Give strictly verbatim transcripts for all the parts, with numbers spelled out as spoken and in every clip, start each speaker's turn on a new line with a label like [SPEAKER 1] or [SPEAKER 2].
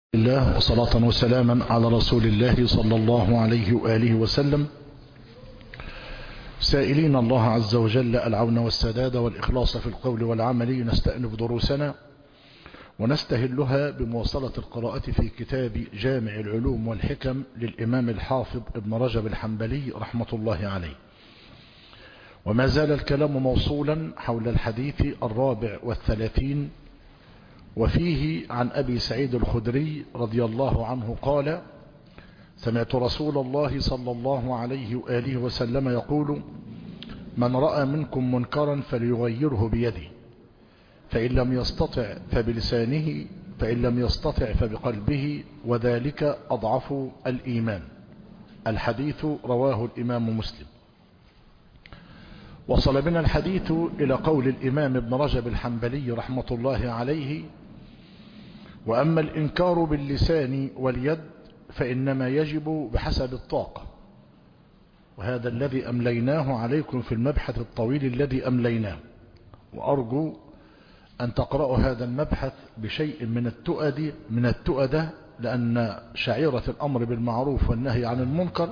[SPEAKER 1] الله وصلاة وسلاما على رسول الله صلى الله عليه وآله وسلم، سائلين الله عز وجل العون والسداد والإخلاص في القول والعمل. نستأنف دروسنا ونستهلها بمواصلة القراءة في كتاب جامع العلوم والحكم للإمام الحافظ ابن رجب الحنبلي رحمة الله عليه. وما زال الكلام موصولا حول الحديث الرابع والثلاثين، وفيه عن أبي سعيد الخدري رضي الله عنه قال: سمعت رسول الله صلى الله عليه وآله وسلم يقول: من رأى منكم منكرا فليغيره بيده، فإن لم يستطع فبلسانه، فإن لم يستطع فبقلبه، وذلك أضعف الإيمان. الحديث رواه الإمام مسلم. وصل بنا الحديث إلى قول الإمام ابن رجب الحنبلي رحمة الله عليه: وأما الإنكار باللسان واليد فإنما يجب بحسب الطاقة. وهذا الذي أمليناه عليكم في المبحث الطويل الذي أمليناه، وأرجو أن تقرأوا هذا المبحث بشيء من التؤد من التؤدة، لأن شعيرة الأمر بالمعروف والنهي عن المنكر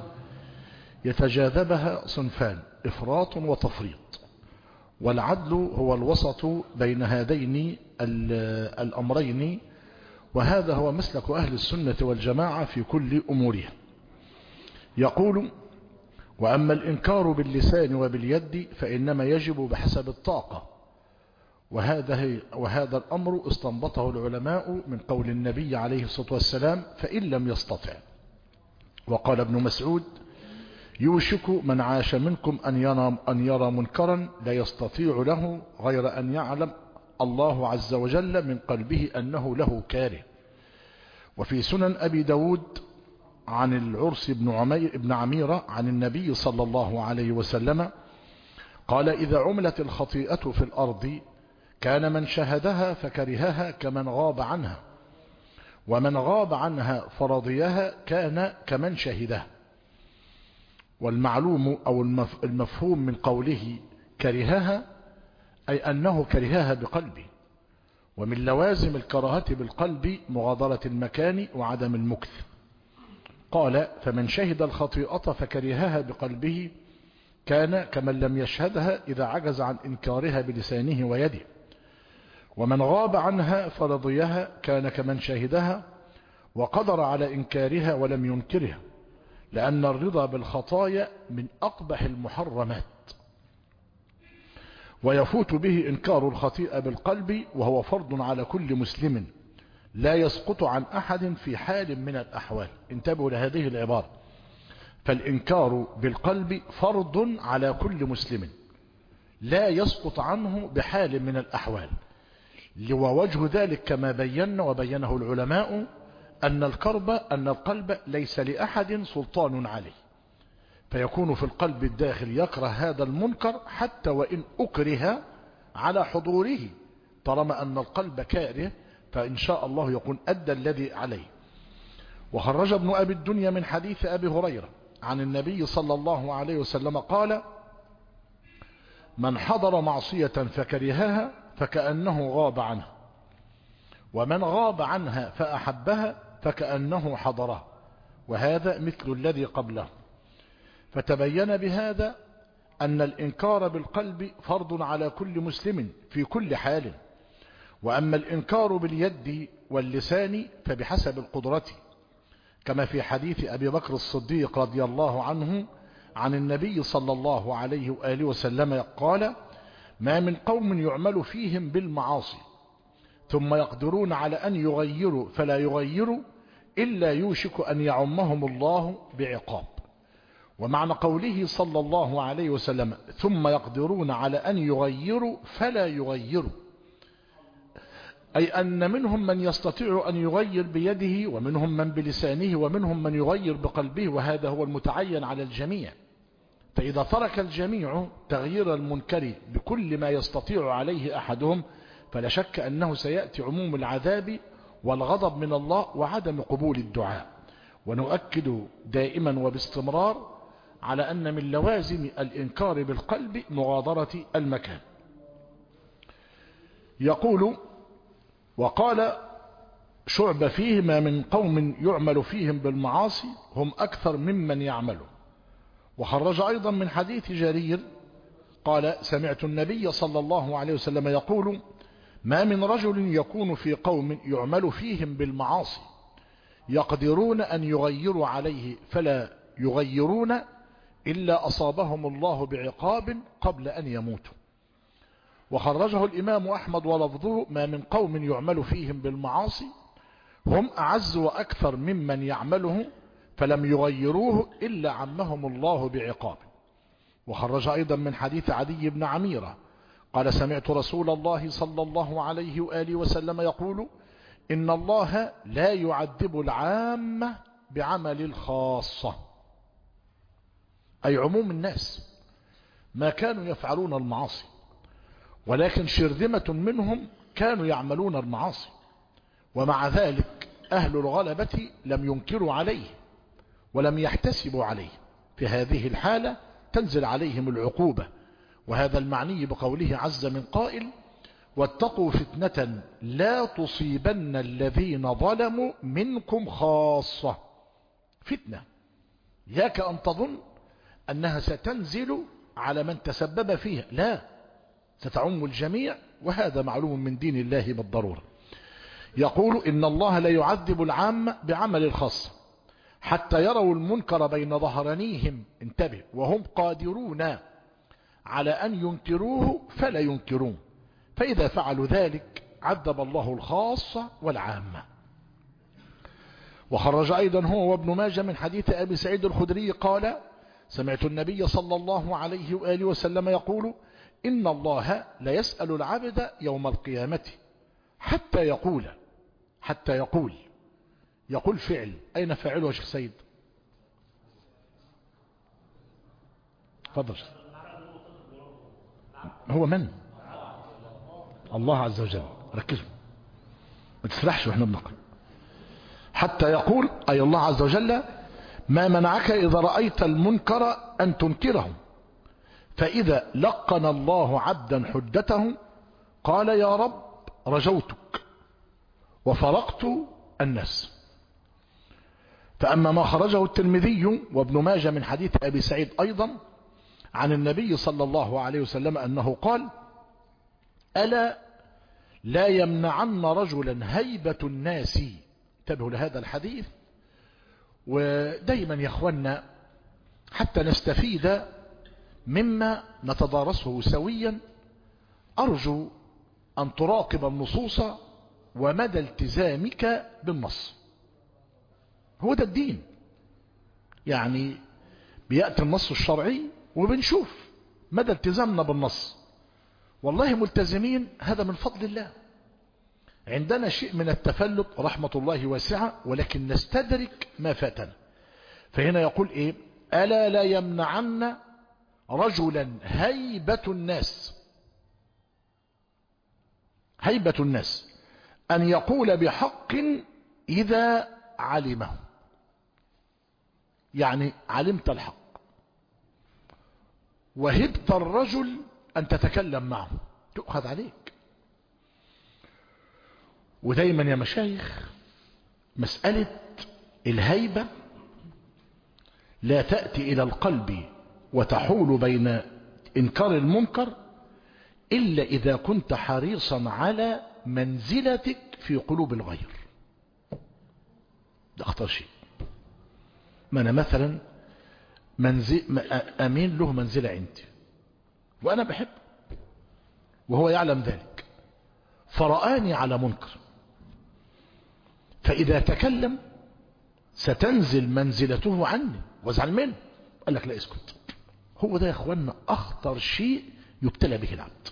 [SPEAKER 1] يتجاذبها صنفان: إفراط وتفريط، والعدل هو الوسط بين هذين الأمرين، وهذا هو مسلك أهل السنة والجماعة في كل أمورها. يقول: وأما الإنكار باللسان وباليد فإنما يجب بحسب الطاقة. وهذا, وهذا الأمر استنبطه العلماء من قول النبي عليه الصلاة والسلام: فإن لم يستطع. وقال ابن مسعود: يوشك من عاش منكم أن يرى, أن يرى منكرا لا يستطيع له غير أن يعلم الله عز وجل من قلبه أنه له كاره. وفي سنن أبي داود عن العرس بن, عمير بن عميرة عن النبي صلى الله عليه وسلم قال: إذا عملت الخطيئة في الأرض كان من شهدها فكرهها كمن غاب عنها، ومن غاب عنها فرضيها كان كمن شهدها. والمعلوم أو المفهوم من قوله كرهها أي أنه كرهها بقلبه. ومن لوازم الكراهة بالقلب مغادرة المكان وعدم المكث. قال: فمن شهد الخطيئة فكرهها بقلبه كان كمن لم يشهدها إذا عجز عن إنكارها بلسانه ويده، ومن غاب عنها فرضيها كان كمن شهدها وقدر على إنكارها ولم ينكرها، لأن الرضا بالخطايا من أقبح المحرمات، ويفوت به إنكار الخطيئة بالقلب، وهو فرض على كل مسلم لا يسقط عن أحد في حال من الأحوال. انتبهوا لهذه العبارة: فالإنكار بالقلب فرض على كل مسلم لا يسقط عنه بحال من الأحوال. ووجه ذلك كما بينا وبينه العلماء أن القلب أن القلب ليس لأحد سلطان عليه، فيكون في القلب الداخل يكره هذا المنكر حتى وإن أكره على حضوره، طالما أن القلب كاره فإن شاء الله يكون أدى الذي عليه. وخرج ابن أبي الدنيا من حديث أبي هريرة عن النبي صلى الله عليه وسلم قال: من حضر معصية فكرهها فكأنه غاب عنها، ومن غاب عنها فأحبها فكأنه حضرها، وهذا مثل الذي قبله. فتبين بهذا أن الإنكار بالقلب فرض على كل مسلم في كل حال. وأما الإنكار باليد واللسان فبحسب القدرة، كما في حديث أبي بكر الصديق رضي الله عنه عن النبي صلى الله عليه وآله وسلم قال: ما من قوم يعمل فيهم بالمعاصي ثم يقدرون على أن يغيروا فلا يغيروا إلا يوشك أن يعمهم الله بعقاب. ومعنى قوله صلى الله عليه وسلم ثم يقدرون على أن يغيروا فلا يغيروا، أي أن منهم من يستطيع أن يغير بيده، ومنهم من بلسانه، ومنهم من يغير بقلبه، وهذا هو المتعين على الجميع. فإذا ترك الجميع تغيير المنكر بكل ما يستطيع عليه أحدهم فلا شك أنه سيأتي عموم العذاب والغضب من الله وعدم قبول الدعاء. ونؤكد دائما وباستمرار على أن من لوازم الإنكار بالقلب مغادرة المكان. يقول: وقال شعبة فيه ما من قوم يعمل فيهم بالمعاصي هم أكثر ممن يعمله. وخرج أيضا من حديث جرير قال سمعت النبي صلى الله عليه وسلم يقول ما من رجل يكون في قوم يعمل فيهم بالمعاصي يقدرون أن يغيروا عليه فلا يغيرون إلا أصابهم الله بعقاب قبل أن يموتوا. وخرجه الإمام أحمد ولفظه ما من قوم يعمل فيهم بالمعاصي هم أعز وأكثر ممن يعمله فلم يغيروه إلا عمهم الله بعقاب. وخرج أيضا من حديث عدي بن عميرة قال سمعت رسول الله صلى الله عليه وآله وسلم يقول إن الله لا يعذب العامة بعمل الخاصة، أي عموم الناس ما كانوا يفعلون المعاصي، ولكن شرذمة منهم كانوا يعملون المعاصي، ومع ذلك أهل الغلبة لم ينكروا عليه ولم يحتسبوا عليه. في هذه الحالة تنزل عليهم العقوبة. وهذا المعني بقوله عز من قائل واتقوا فتنة لا تصيبن الذين ظلموا منكم خاصة. فتنة ياك أن تظن أنها ستنزل على من تسبب فيها، لا، ستعم الجميع، وهذا معلوم من دين الله بالضرورة. يقول إن الله لا يعذب العامة بعمل الخاص حتى يروا المنكر بين ظهرانيهم، انتبه، وهم قادرون على أن ينكروه فلا ينكرون، فإذا فعلوا ذلك عذب الله الخاصة والعامة. وخرج أيضا هو وابن ماجه من حديث أبي سعيد الخدري قال سمعت النبي صلى الله عليه وآله وسلم يقول إن الله لا يسأل العبد يوم القيامة حتى يقول حتى يقول يقول فعل، أين فاعله يا شيخ سيد؟ فضل. هو من؟ الله عز وجل. ركزوا ما تسرحش واحنا بنقرأ. حتى يقول أي الله عز وجل ما منعك إذا رأيت المنكر أن تنكره، فإذا لقن الله عبدا حدته قال يا رب رجوتك وفرقت الناس. فأما ما خرجه الترمذي وابن ماجه من حديث أبي سعيد أيضا عن النبي صلى الله عليه وسلم أنه قال ألا لا يمنعن رجلا هيبة الناس. انتبهوا لهذا الحديث، ودايما يا اخوانا حتى نستفيد مما نتدارسه سويا أرجو أن تراقب النصوص ومدى التزامك بالنص. هو ده الدين، يعني بيأتي النص الشرعي وبنشوف مدى التزامنا بالنص. والله ملتزمين، هذا من فضل الله. عندنا شيء من التفلت رحمة الله واسعة، ولكن نستدرك ما فاتنا. فهنا يقول ايه؟ ألا لا يمنعن رجلا هيبة الناس هيبة الناس أن يقول بحق إذا علمه. يعني علمت الحق وهبت الرجل أن تتكلم معه تؤخذ عليك. ودايما يا مشايخ مسألة الهيبة لا تأتي إلى القلب وتحول بين إنكار المنكر إلا إذا كنت حريصا على منزلتك في قلوب الغير. ده أخطر شيء. ما أنا مثلا منزل أمين له منزلة عندي وأنا بحب وهو يعلم ذلك، فرآني على منكر، فإذا تكلم ستنزل منزلته عني وازعل منه. قال لك لا اسكت. هو ده يا اخوانا أخطر شيء يبتلى به العبد،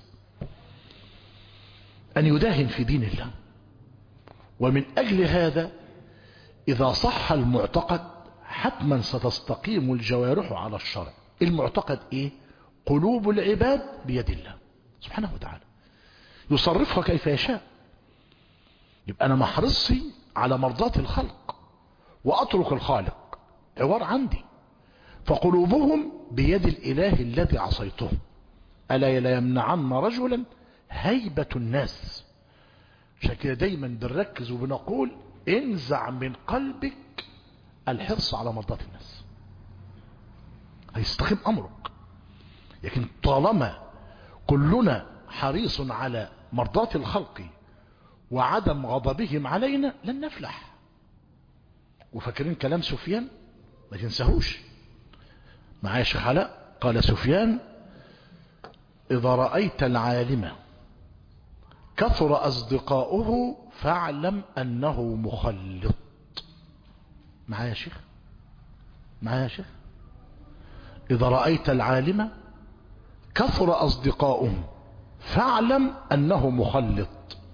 [SPEAKER 1] أن يداهن في دين الله. ومن أجل هذا إذا صح المعتقد حتما ستستقيم الجوارح على الشرع. المعتقد إيه؟ قلوب العباد بيد الله سبحانه وتعالى يصرفها كيف يشاء. يبقى أنا محرصي على مرضاة الخلق وأترك الخالق عوار عندي. فقلوبهم بيد الإله الذي عصيته. ألا لا يمنعن رجلا هيبة الناس. عشان كده دايما بنركز وبنقول انزع من قلبك الحرص على مرضاة الناس، هيستقيم أمرك. لكن طالما كلنا حريص على مرضاة الخلق وعدم غضبهم علينا لن نفلح. وفاكرين كلام سفيان ما تنساهوش معايا شيخ علاء؟ قال سفيان: إذا رأيت العالم كثر أصدقاؤه فاعلم أنه مخلط. معايا شيخ؟ معايا شيخ؟ إذا رأيت العالم كثر أصدقاؤه فاعلم أنه مخلط،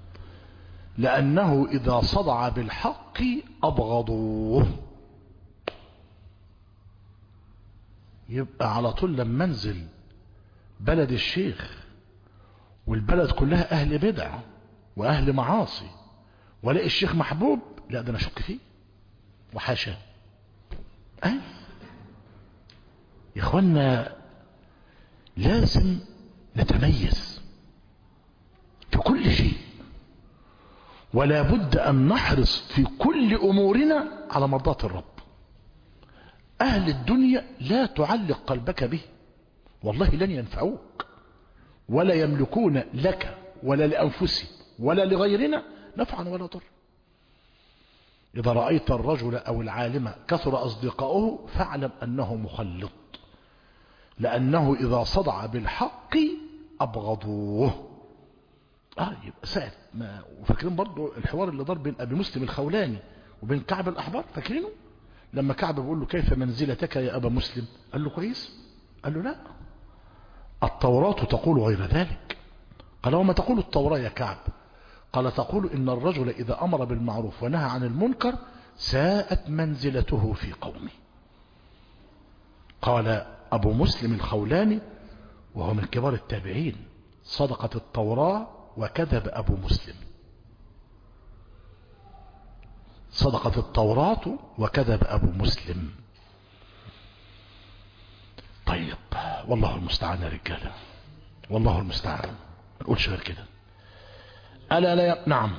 [SPEAKER 1] لأنه إذا صدع بالحق أبغضوه. يبقى على طول لما انزل بلد الشيخ والبلد كلها أهل بدع وأهل معاصي ولاقي الشيخ محبوب، لا ده أنا أشك فيه وحاشا. أه؟ يا إخوانا لازم نتميز في كل شيء، ولا بد أن نحرص في كل أمورنا على مرضاة الرب. أهل الدنيا لا تعلق قلبك به، والله لن ينفعوك ولا يملكون لك ولا لأنفسهم ولا لغيرنا نفعا ولا ضر. إذا رأيت الرجل أو العالم كثر أصدقاؤه فاعلم أنه مخلط، لأنه إذا صدع بالحق أبغضوه. آه يبقى سهل. ما وفاكرين برضو الحوار اللي دار بين أبي مسلم الخولاني وبين كعب الأحبار؟ فاكرينه لما كعب بيقول له: كيف منزلتك يا أبا مسلم؟ قال له: كويس. قال له: لا، التوراة تقول غير ذلك. قال: وما تقول التوراة يا كعب؟ قال: تقول إن الرجل إذا أمر بالمعروف ونهى عن المنكر ساءت منزلته في قومه. قال أبو مسلم الخولاني وهو من كبار التابعين: صدقت التوراة وكذب أبو مسلم. صدقت التوراة وكذب أبو مسلم. طيب والله المستعان يا رجالة، والله المستعان، ما نقولش غير كده. ألا لا ي... نعم.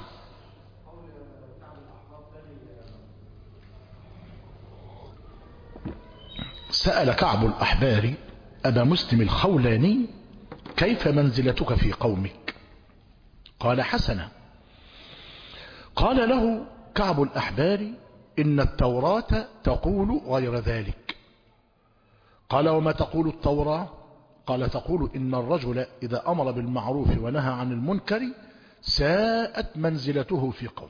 [SPEAKER 1] سأل كعب الأحبار أبا مسلم الخولاني: كيف منزلتك في قومك؟ قال: حسنة. قال له كعب الأحبار: إن التوراة تقول غير ذلك. قال: وما تقول التوراة؟ قال: تقول إن الرجل إذا أمر بالمعروف ونهى عن المنكر ساءت منزلته في قوم.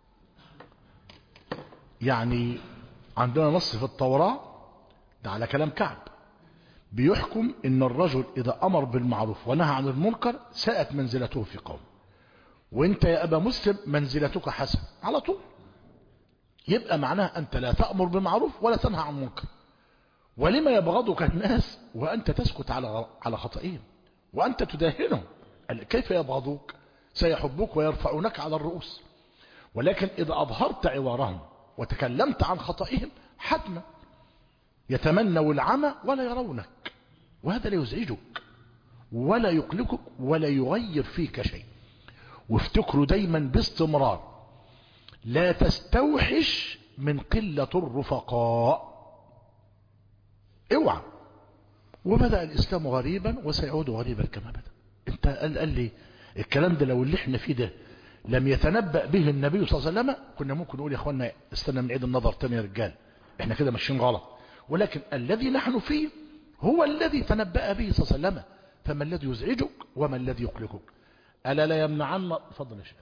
[SPEAKER 1] يعني عندنا نص في التوراة ده على كلام كعب بيحكم إن الرجل إذا أمر بالمعروف ونهى عن المنكر ساءت منزلته في قوم، وانت يا أبا مسلم منزلتك حسن على طول. يبقى معناها أنت لا تأمر بالمعروف ولا تنهى عن المنكر. ولما يبغضك الناس وأنت تسكت على على خطئهم وأنت تداهنهم؟ كيف يبغضوك؟ سيحبوك ويرفعونك على الرؤوس. ولكن إذا أظهرت عوارهم وتكلمت عن خطئهم حتما يتمنوا العمى ولا يرونك، وهذا لا يزعجك ولا يقلقك ولا يغير فيك شيء. وافتكروا دايما باستمرار: لا تستوحش من قلة الرفقاء. اوعى. وبدأ الإسلام غريبا وسيعود غريبا كما بدأ. انت قال, قال لي الكلام ده لو اللي احنا فيه ده لم يتنبأ به النبي صلى الله عليه وسلم كنا ممكن نقول يا اخوانا استنى من عيد النظر تاني يا رجال، احنا كده ماشيين غلط. ولكن الذي نحن فيه هو الذي تنبأ به صلى الله عليه وسلم، فما الذي يزعجك وما الذي يقلقك؟ ألا لا يمنعن. تفضل يا شيخ.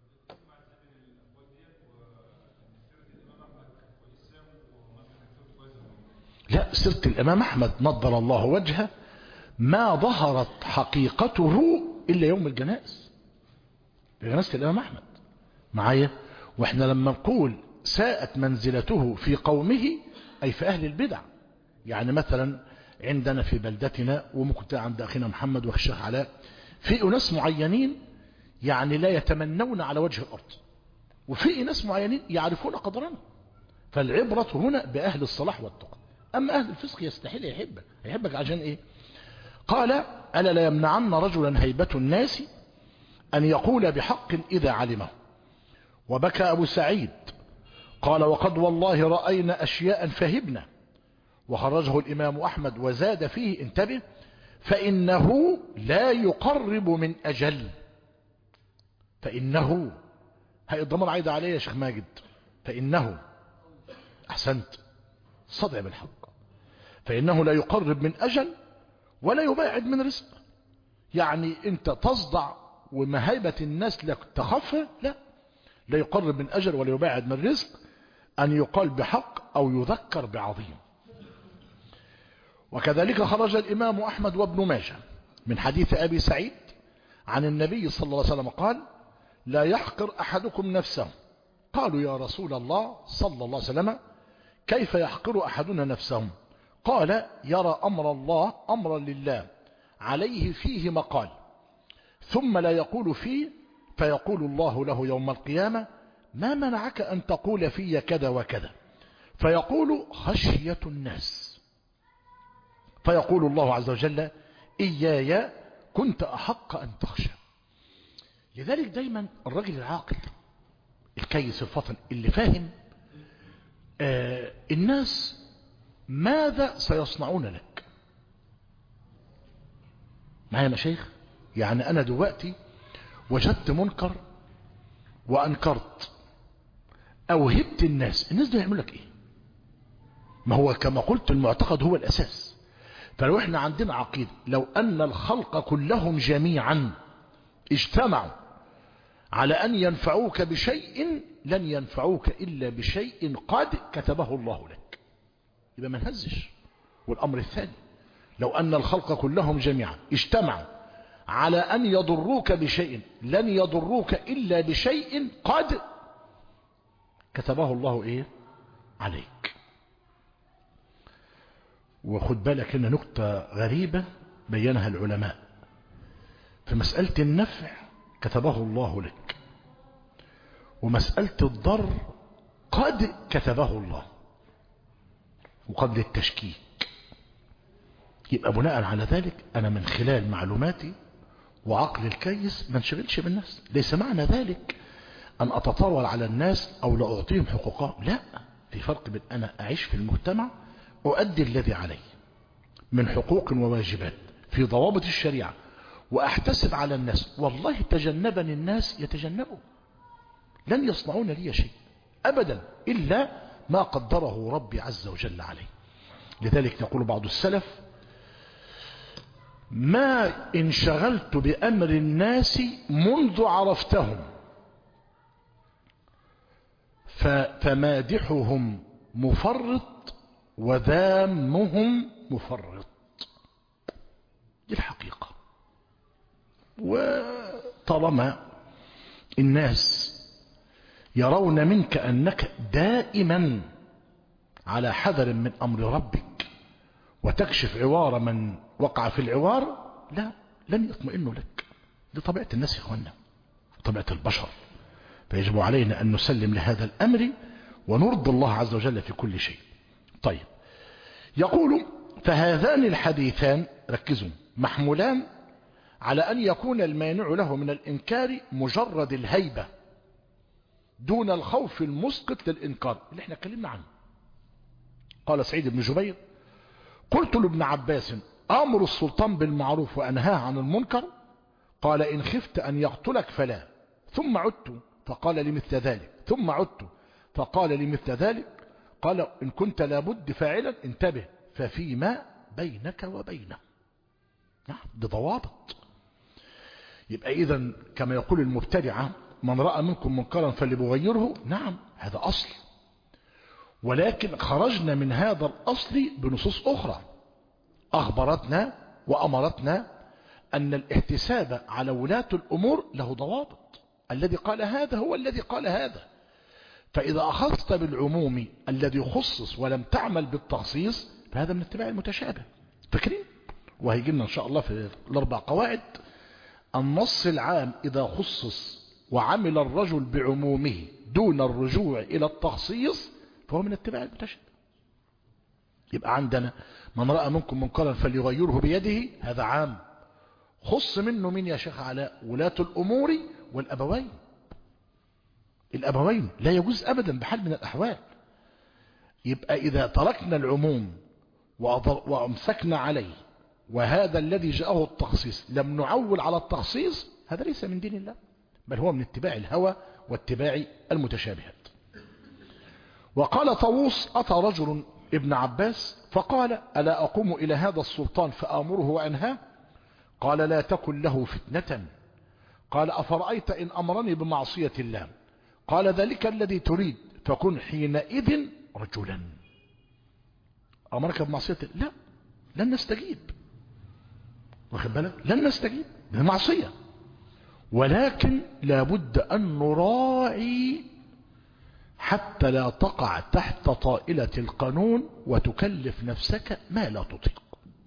[SPEAKER 1] لا، سيرة الإمام أحمد نضر الله وجهه ما ظهرت حقيقته إلا يوم الجنائز، جنازة الإمام أحمد معايا. وإحنا لما نقول ساءت منزلته في قومه أي في أهل البدع، يعني مثلا عندنا في بلدتنا وممكن عند أخينا محمد والشيخ علاء في ناس معينين يعني لا يتمنون على وجه الأرض، وفي ناس معينين يعرفون قدرنا. فالعبرة هنا بأهل الصلاح والتقى. أما أهل الفسق يستحيل يحبك. يحبك عشان إيه؟ قال: ألا لا يمنعن رجلا هيبة الناس أن يقول بحق إذا علمه. وبكى أبو سعيد قال وقد والله رأينا أشياء فهبنا. وخرجه الإمام أحمد وزاد فيه انتبه فإنه لا يقرب من أجل. فإنه هاي الضمير عايد عليه يا شيخ ماجد. فإنه أحسنت صدع بالحق. فإنه لا يقرب من أجل ولا يباعد من رزق. يعني أنت تصدع ومهيبة الناس لك تخفى، لا لا يقرب من أجل ولا يباعد من رزق، أن يقال بحق أو يذكر بعظيم. وكذلك خرج الإمام أحمد وابن ماجه من حديث أبي سعيد عن النبي صلى الله عليه وسلم قال لا يحقر أحدكم نفسه. قالوا يا رسول الله صلى الله عليه وسلم كيف يحقر أحدنا نفسه؟ قال يرى أمر الله أمرا لله عليه فيه مقال ثم لا يقول فيه فيقول الله له يوم القيامة ما منعك أن تقول في كذا وكذا؟ فيقول خشية الناس. فيقول الله عز وجل إياي كنت أحق أن تخشى. لذلك دايما الرجل العاقل الكيس الفطن اللي فاهم آه الناس ماذا سيصنعون لك. معايا يا مشايخ؟ يعني أنا دلوقتي وجدت منكر وأنكرت أو هبت الناس، الناس دي يعمل لك إيه؟ ما هو كما قلت المعتقد هو الأساس. فلو احنا عندنا عقيدة لو أن الخلق كلهم جميعا اجتمعوا على أن ينفعوك بشيء لن ينفعوك إلا بشيء قد كتبه الله لك، يبقى ما نهزش. والأمر الثاني لو أن الخلق كلهم جميعا اجتمعوا على أن يضروك بشيء لن يضروك إلا بشيء قد كتبه الله إيه عليك. وخد بالك إن نقطة غريبة بينها العلماء في مسألة النفع كتبه الله لك، ومسألة الضر قد كتبه الله وقبل التشكيك. يبقى بناء على ذلك أنا من خلال معلوماتي وعقل الكيس ما انشغلش بالناس. ليس معنى ذلك أن أتطاول على الناس أو لا أعطيهم حقوقهم، لا، في فرق بين أنا أعيش في المجتمع أؤدي الذي علي من حقوق وواجبات في ضوابط الشريعة وأحتسب على الناس. والله تجنبني الناس يتجنبوا، لن يصنعون لي شيء أبدا إلا ما قدره ربي عز وجل عليه. لذلك يقول بعض السلف ما انشغلت بأمر الناس منذ عرفتهم فمادحهم مفرط وذامهم مفرط. دي الحقيقة. وطالما الناس يرون منك أنك دائما على حذر من أمر ربك وتكشف عوار من وقع في العوار، لا، لن يطمئنوا لك. دي طبيعة الناس يا اخوانا، طبيعة البشر. فيجب علينا أن نسلم لهذا الأمر ونرضي الله عز وجل في كل شيء. طيب، يقول فهذان الحديثان ركزوا محمولان على أن يكون المانع له من الإنكار مجرد الهيبة دون الخوف المسقط للإنكار اللي احنا اتكلمنا عنه. قال سعيد بن جبير قلت لابن عباس أمر السلطان بالمعروف وأنهاه عن المنكر؟ قال إن خفت أن يقتلك فلا. ثم عدت فقال لمثل ذلك، ثم عدت فقال لمثل ذلك. قال إن كنت لابد فاعلا انتبه ففيما بينك وبينه. نعم، بضوابط. يبقى إذن كما يقول المبتدعة من رأى منكم منكرا فليغيره، نعم هذا أصل، ولكن خرجنا من هذا الأصل بنصوص أخرى أخبرتنا وأمرتنا أن الاحتساب على ولاة الأمور له ضوابط. الذي قال هذا هو الذي قال هذا. فإذا أخذت بالعموم الذي خصص ولم تعمل بالتخصيص فهذا من اتباع المتشابه. فاكرين؟ وهيجي لنا إن شاء الله في الأربع قواعد النص العام إذا خصص وعمل الرجل بعمومه دون الرجوع إلى التخصيص فهو من اتباع المتشابه. يبقى عندنا من رأى منكم منكرا فليغيره بيده، هذا عام، خص منه من يا شيخ علاء ولاة الأمور والأبوين. الأبوين لا يجوز أبدا بحال من الأحوال. يبقى إذا تركنا العموم وأمسكنا عليه وهذا الذي جاءه التخصيص لم نعول على التخصيص، هذا ليس من دين الله، بل هو من اتباع الهوى واتباع المتشابهات. وقال طاووس: أتى رجل ابن عباس فقال: ألا أقوم إلى هذا السلطان فآمره وأنهاه؟ قال: لا تكن له فتنة. قال: أفرأيت إن أمرني بمعصية الله؟ قال: ذلك الذي تريد، فكن حينئذ رجلا. أمرك بمعصية الله؟ لا، لن نستجيب، واخد بالك؟ لن نستجيب بمعصية، ولكن لابد أن نراعي حتى لا تقع تحت طائلة القانون وتكلف نفسك ما لا تطيق.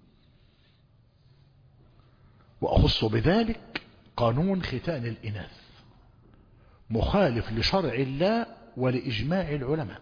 [SPEAKER 1] وأخص بذلك قانون ختان الإناث، مخالف لشرع الله ولإجماع العلماء،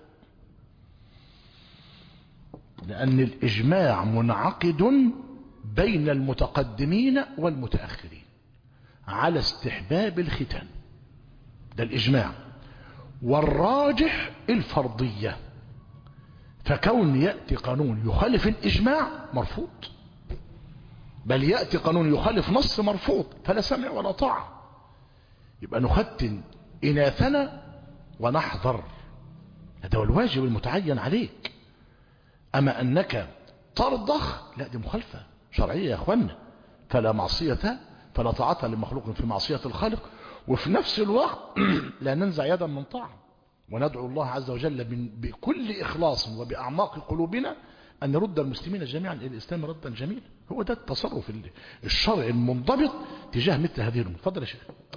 [SPEAKER 1] لأن الإجماع منعقد بين المتقدمين والمتأخرين على استحباب الختان، ده الإجماع. والراجح الفرضية، فكون يأتي قانون يخالف الإجماع مرفوض، بل يأتي قانون يخالف نص مرفوض، فلا سمع ولا طاعة. يبقى نختن إناثنا ونحذر، هذا هو الواجب المتعين عليك. أما أنك ترضخ، لا، دي مخالفة شرعية يا أخوانا. فلا معصية فلا طاعة لمخلوق في معصية الخالق، وفي نفس الوقت لا ننزع يدا من طاعة، وندعو الله عز وجل بكل إخلاص وبأعماق قلوبنا أن يرد المسلمين جميعا إلى الإسلام ردا جميلا. هو ده التصرف الشرعي المنضبط تجاه مثل هذه الأمور. تفضل يا شيخ.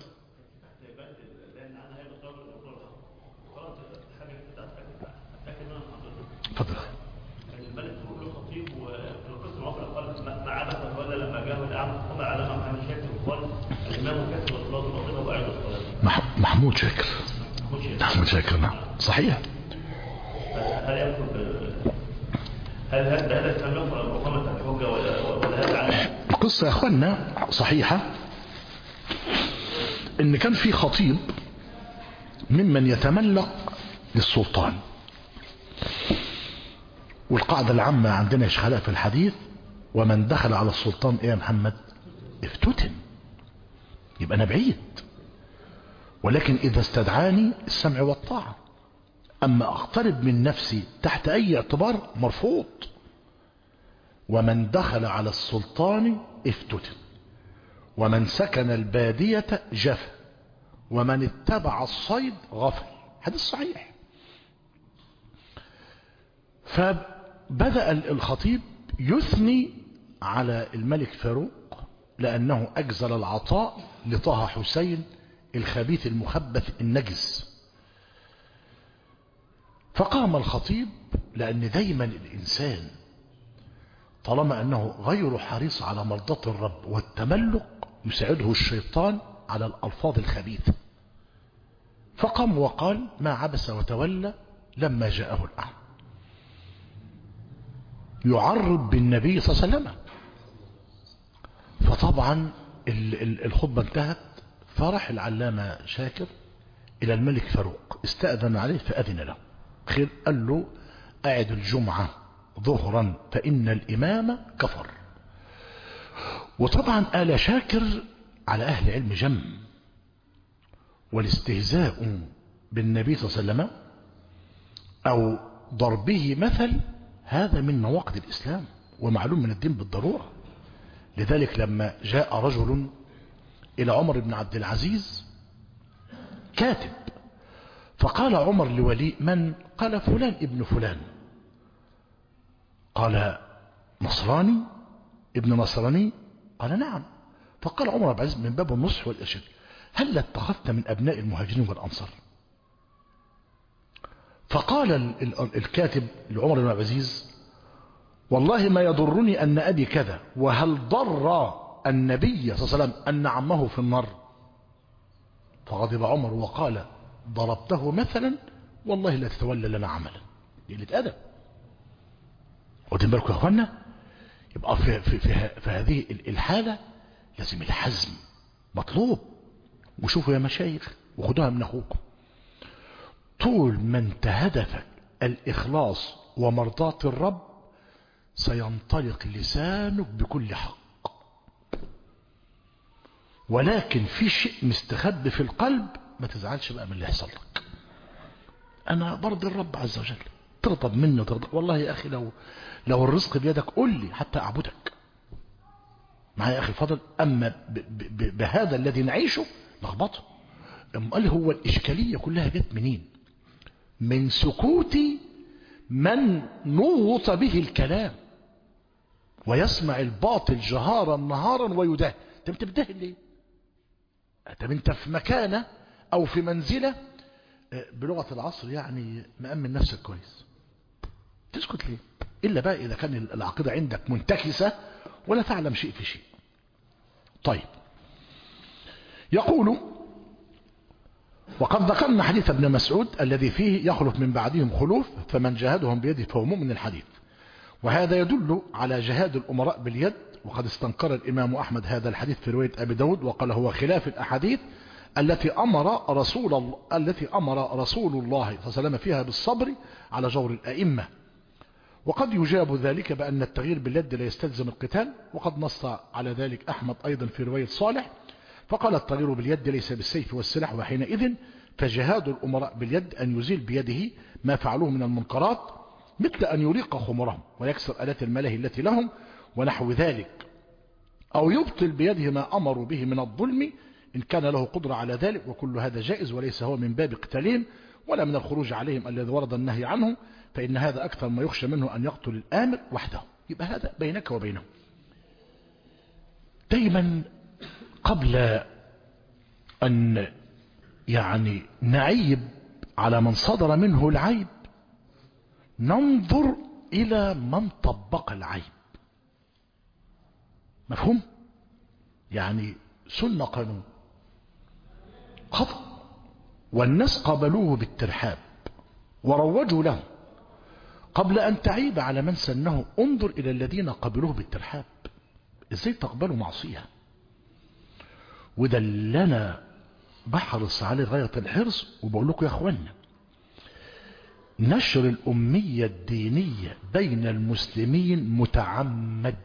[SPEAKER 1] تفضل.
[SPEAKER 2] الملك بيقول له خطيب وفي القسم الأخرى قال ما عبث ولا لما جاءه الأعمى قام على محمد شاكر وقال الإمام كسب الصلاة الباطلة وأعد الصلاة.
[SPEAKER 1] محمود شاكر. محمود شاكر، نعم صحيح.
[SPEAKER 2] هل يكتب هل هذا هذا كان يقرأ مقامة الحجة ولا هذا عنه؟
[SPEAKER 1] القصة يا أخوانا صحيحة، إن كان في خطيب ممن يتملق للسلطان، والقاعدة العامة عندنا يشغلها في الحديث: ومن دخل على السلطان إيه يا محمد؟ افتتن. يبقى أنا بعيد، ولكن إذا استدعاني السمع والطاعة. أما أقترب من نفسي تحت أي اعتبار مرفوض. ومن دخل على السلطان افتتن، ومن سكن البادية جفا، ومن اتبع الصيد غفل. حديث صحيح. فبدأ الخطيب يثني على الملك فاروق لأنه أجزل العطاء لطه حسين الخبيث المخبث النجس. فقام الخطيب، لأن دايما الإنسان طالما أنه غير حريص على مرضاة الرب والتملق يساعده الشيطان على الألفاظ الخبيثة. فقام وقال: ما عبس وتولى لما جاءه الأعمى. يعرض بالنبي صلى الله عليه وسلم. فطبعا الخطبة انتهت، فرح العلامة شاكر إلى الملك فاروق، استأذن عليه فأذن له. خير، قال له: أعد الجمعة ظهرا فإن الإمام كفر. وطبعا آل شاكر على أهل علم جم، والاستهزاء بالنبي صلى الله عليه وسلم أو ضربه مثل هذا من نواقض الإسلام ومعلوم من الدين بالضرورة. لذلك لما جاء رجل إلى عمر بن عبد العزيز كاتب، فقال عمر لولي: من؟ قال: فلان ابن فلان. قال: نصراني؟ ابن نصراني؟ قال: نعم. فقال عمر بن عبد العزيز من باب النصح والإرشاد: هل اتخذت من أبناء المهاجرين والأنصار؟ فقال الكاتب لعمر بن عبد العزيز: والله ما يضرني أن أبي كذا، وهل ضر النبي صلى الله عليه وسلم أن عمه في النار؟ فغضب عمر وقال: ضربته مثلا والله لا تتولى لنا عملا. قلة أدب. واخدين بالكم يا اخوانا؟ يبقى في, في, في, في هذه الحالة لازم الحزم مطلوب. وشوفوا يا مشايخ، وخدوها من أخوكم، طول ما انت هدفك الإخلاص ومرضاة الرب سينطلق لسانك بكل حق. ولكن في شيء مستخبي في القلب ما تزعلش بقى من اللي يحصل لك. أنا برضي الرب عز وجل، ترضى منه ترضى. والله يا أخي لو لو الرزق بيدك قل لي حتى أعبدك معايا يا أخي فضل. أما ب ب ب بهذا الذي نعيشه لخبطه. قال هو الإشكالية كلها جت منين؟ من سكوت من نوط به الكلام ويسمع الباطل جهارا نهارا ويداه. انت بتبدهل ليه؟ طب انت في مكانه او في منزله بلغه العصر يعني مأمن نفسك كويس، تسكت ليه؟ الا بقى اذا كان العقيده عندك منتكسه ولا تعلم شيء في شيء. طيب، يقول وقد ذكرنا حديث ابن مسعود الذي فيه يخلف من بعدهم خلوف فمن جاهدهم بيده فهو مؤمن الحديث. وهذا يدل على جهاد الأمراء باليد. وقد استنكر الإمام أحمد هذا الحديث في رواية أبي داود وقال هو خلاف الأحاديث التي أمر رسول الله التي أمر رسول الله صلى الله عليه وسلم فيها بالصبر على جور الأئمة. وقد يجاب ذلك بأن التغيير باليد لا يستلزم القتال. وقد نص على ذلك أحمد أيضا في رواية صالح فقال التغيير باليد ليس بالسيف والسلاح. وحينئذ فجهاد الأمراء باليد أن يزيل بيده ما فعلوه من المنكرات مثل أن يريق خمرهم ويكسر آلات الملاهي التي لهم ونحو ذلك، أو يبطل بيده ما أمروا به من الظلم إن كان له قدرة على ذلك. وكل هذا جائز وليس هو من باب قتالهم ولا من الخروج عليهم الذي ورد النهي عنه، فإن هذا أكثر ما يخشى منه أن يقتل الآمر وحده. يبقى هذا بينك وبينه. دايما قبل أن يعني نعيب على من صدر منه العيب ننظر إلى من طبق العيب. مفهوم؟ يعني سنة قانون خطأ والناس قبلوه بالترحاب وروجوا له. قبل أن تعيب على من سنه انظر إلى الذين قبلوه بالترحاب. إزاي تقبلوا معصية؟ وده اللي أنا بحرص عليه غاية الحرص. وبقول لكم يا أخوانا نشر الأمية الدينية بين المسلمين متعمد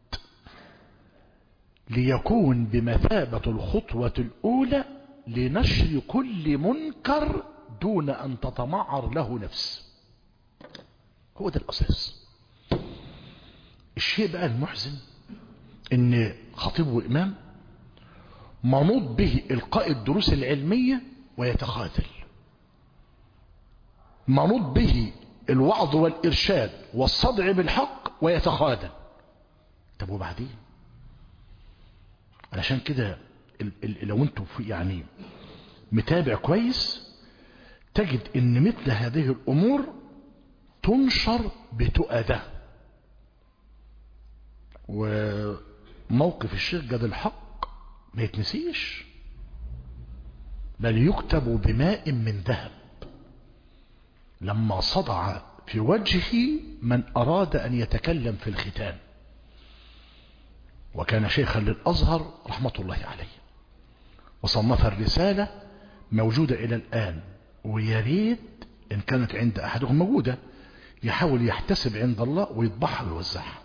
[SPEAKER 1] ليكون بمثابة الخطوة الأولى لنشر كل منكر دون أن تتمعر له نفس. هو ده الأساس. الشيء بقى المحزن إن خطيب وإمام منوط به إلقاء الدروس العلمية ويتخاذل، منوط به الوعظ والإرشاد والصدع بالحق ويتخاذل. طب وبعدين؟ علشان كده لو انتم في يعني متابع كويس تجد ان مثل هذه الامور تنشر بتؤدة. وموقف الشيخ جاد الحق ما يتنسيش بل يكتب بماء من ذهب لما صدع في وجهه من أراد أن يتكلم في الختان. وكان شيخا للأزهر رحمة الله عليه وصنف الرسالة موجودة إلى الآن، ويريد إن كانت عند أحدهم موجودة يحاول يحتسب عند الله ويطبعها ويوزعها.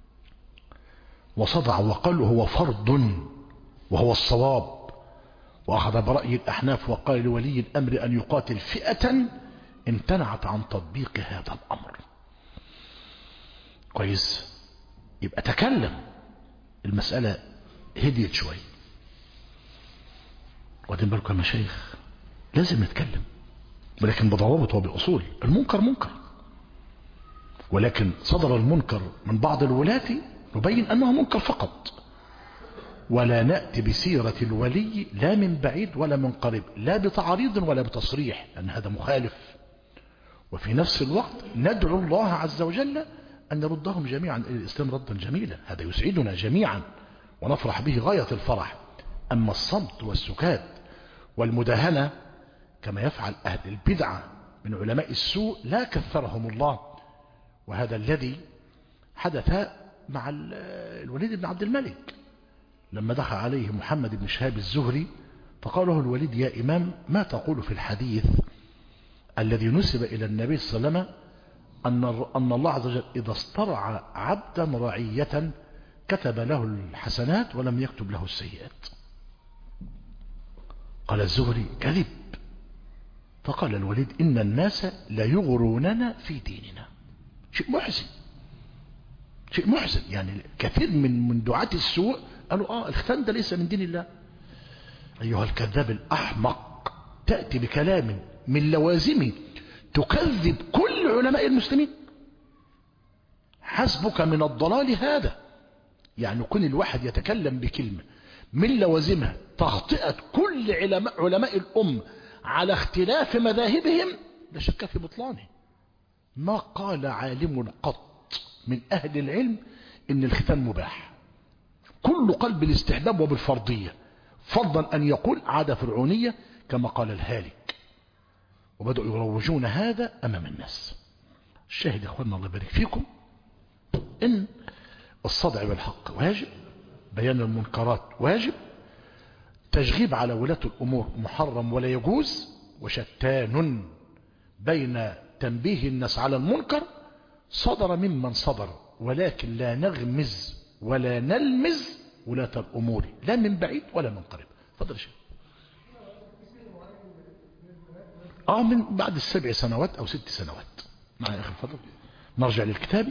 [SPEAKER 1] وصدع وقال هو فرض وهو الصواب، وأخذ برأي الأحناف وقال لولي الأمر أن يقاتل فئة امتنعت عن تطبيق هذا الأمر. كويس؟ يبقى تكلم، المسألة هديت شوي. واخدين بالكم يا مشايخ؟ لازم نتكلم ولكن بضوابط وبأصول. المنكر منكر، ولكن صدر المنكر من بعض الولاة نبين أنه منكر فقط، ولا نأتي بسيرة الولي لا من بعيد ولا من قريب، لا بتعريض ولا بتصريح، لأن هذا مخالف. وفي نفس الوقت ندعو الله عز وجل أن يردهم جميعا إلى الإسلام ردا جميلا، هذا يسعدنا جميعا ونفرح به غاية الفرح. أما الصمت والسكات والمداهنة كما يفعل أهل البدعة من علماء السوء لا كثرهم الله، وهذا الذي حدث مع الوليد بن عبد الملك لما دخل عليه محمد بن شهاب الزهري فقال له الوليد يا إمام ما تقول في الحديث الذي نسب إلى النبي صلى الله عليه وسلم أن أن الله عز وجل إذا استرعى عبدا رعية كتب له الحسنات ولم يكتب له السيئات. قال الزهري كذب. فقال الوليد إن الناس ليغروننا في ديننا. شيء محزن، شيء محزن. يعني كثير من من دعاة السوء قالوا آه الختان ده ليس من دين الله. أيها الكذاب الأحمق، تأتي بكلام من لوازمه تكذب كل علماء المسلمين. حسبك من الضلال هذا. يعني كل الواحد يتكلم بكلمة من لوازمها تغطئة كل علماء, علماء الأم على اختلاف مذاهبهم، لا شك في بطلانه. ما قال عالم قط من أهل العلم إن الختان مباح. كل قلب الاستحباب وبالفرضية، فضلا أن يقول عادة فرعونية كما قال الهالك، وبدأوا يروجون هذا أمام الناس. الشاهد يا أخوانا الله يبارك فيكم إن الصدع بالحق واجب، بيان المنكرات واجب، تشغيب على ولاة الأمور محرم ولا يجوز، وشتان بين تنبيه الناس على المنكر صدر ممن صدر، ولكن لا نغمز ولا نلمز ولاة الأمور لا من بعيد ولا من قريب. فضل شيء آه من بعد السبع سنوات أو ست سنوات. معي يا أخي الفضل، نرجع للكتاب.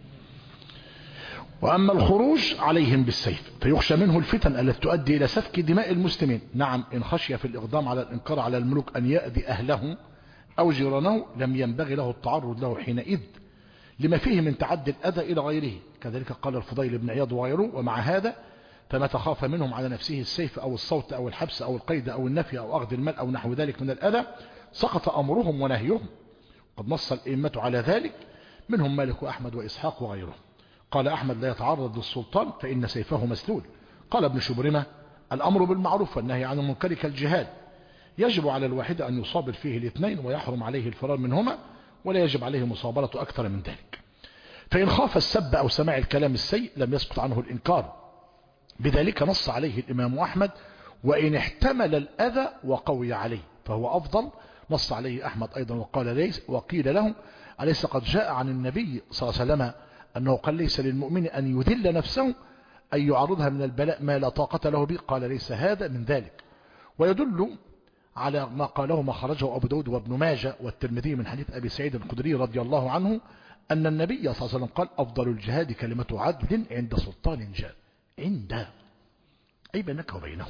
[SPEAKER 1] وأما الخروج عليهم بالسيف فيخشى منه الفتن التي تؤدي إلى سفك دماء المسلمين. نعم، إن خشي في الإقدام على الإنكار على الملوك أن يأذي أهله أو جيرانه لم ينبغي له التعرض له حينئذ لما فيه من تعدي الأذى إلى غيره. كذلك قال الفضيل بن عياض وغيره: ومع هذا فما تخاف منهم على نفسه السيف أو الصوت أو الحبس أو القيد أو النفي أو أخذ المال أو نحو ذلك من الأذى سقط أمرهم ونهيهم. قد نص الأئمة على ذلك، منهم مالك وأحمد وإسحاق وغيره. قال أحمد: لا يتعرض للسلطان فإن سيفه مسلول. قال ابن شبرمة: الأمر بالمعروف والنهي عن المنكر كالجهاد، يجب على الواحد أن يصابر فيه الاثنين ويحرم عليه الفرار منهما، ولا يجب عليه مصابرة أكثر من ذلك. فإن خاف السب أو سماع الكلام السيء لم يسقط عنه الإنكار، بذلك نص عليه الإمام أحمد: وإن احتمل الأذى وقوي عليه فهو أفضل. نص عليه أحمد أيضا وقال ليس وقيل له: أليس قد جاء عن النبي صلى الله عليه وسلم أنه قال ليس للمؤمن أن يذل نفسه أن يعرضها من البلاء ما لا طاقة له به؟ قال: ليس هذا من ذلك. ويدل على ما قاله ما خرجه أبو داود وابن ماجه والترمذي من حديث أبي سعيد الخدري رضي الله عنه أن النبي صلى الله عليه وسلم قال: أفضل الجهاد كلمة عدل عند سلطان جاد. عند أي بينك وبينه،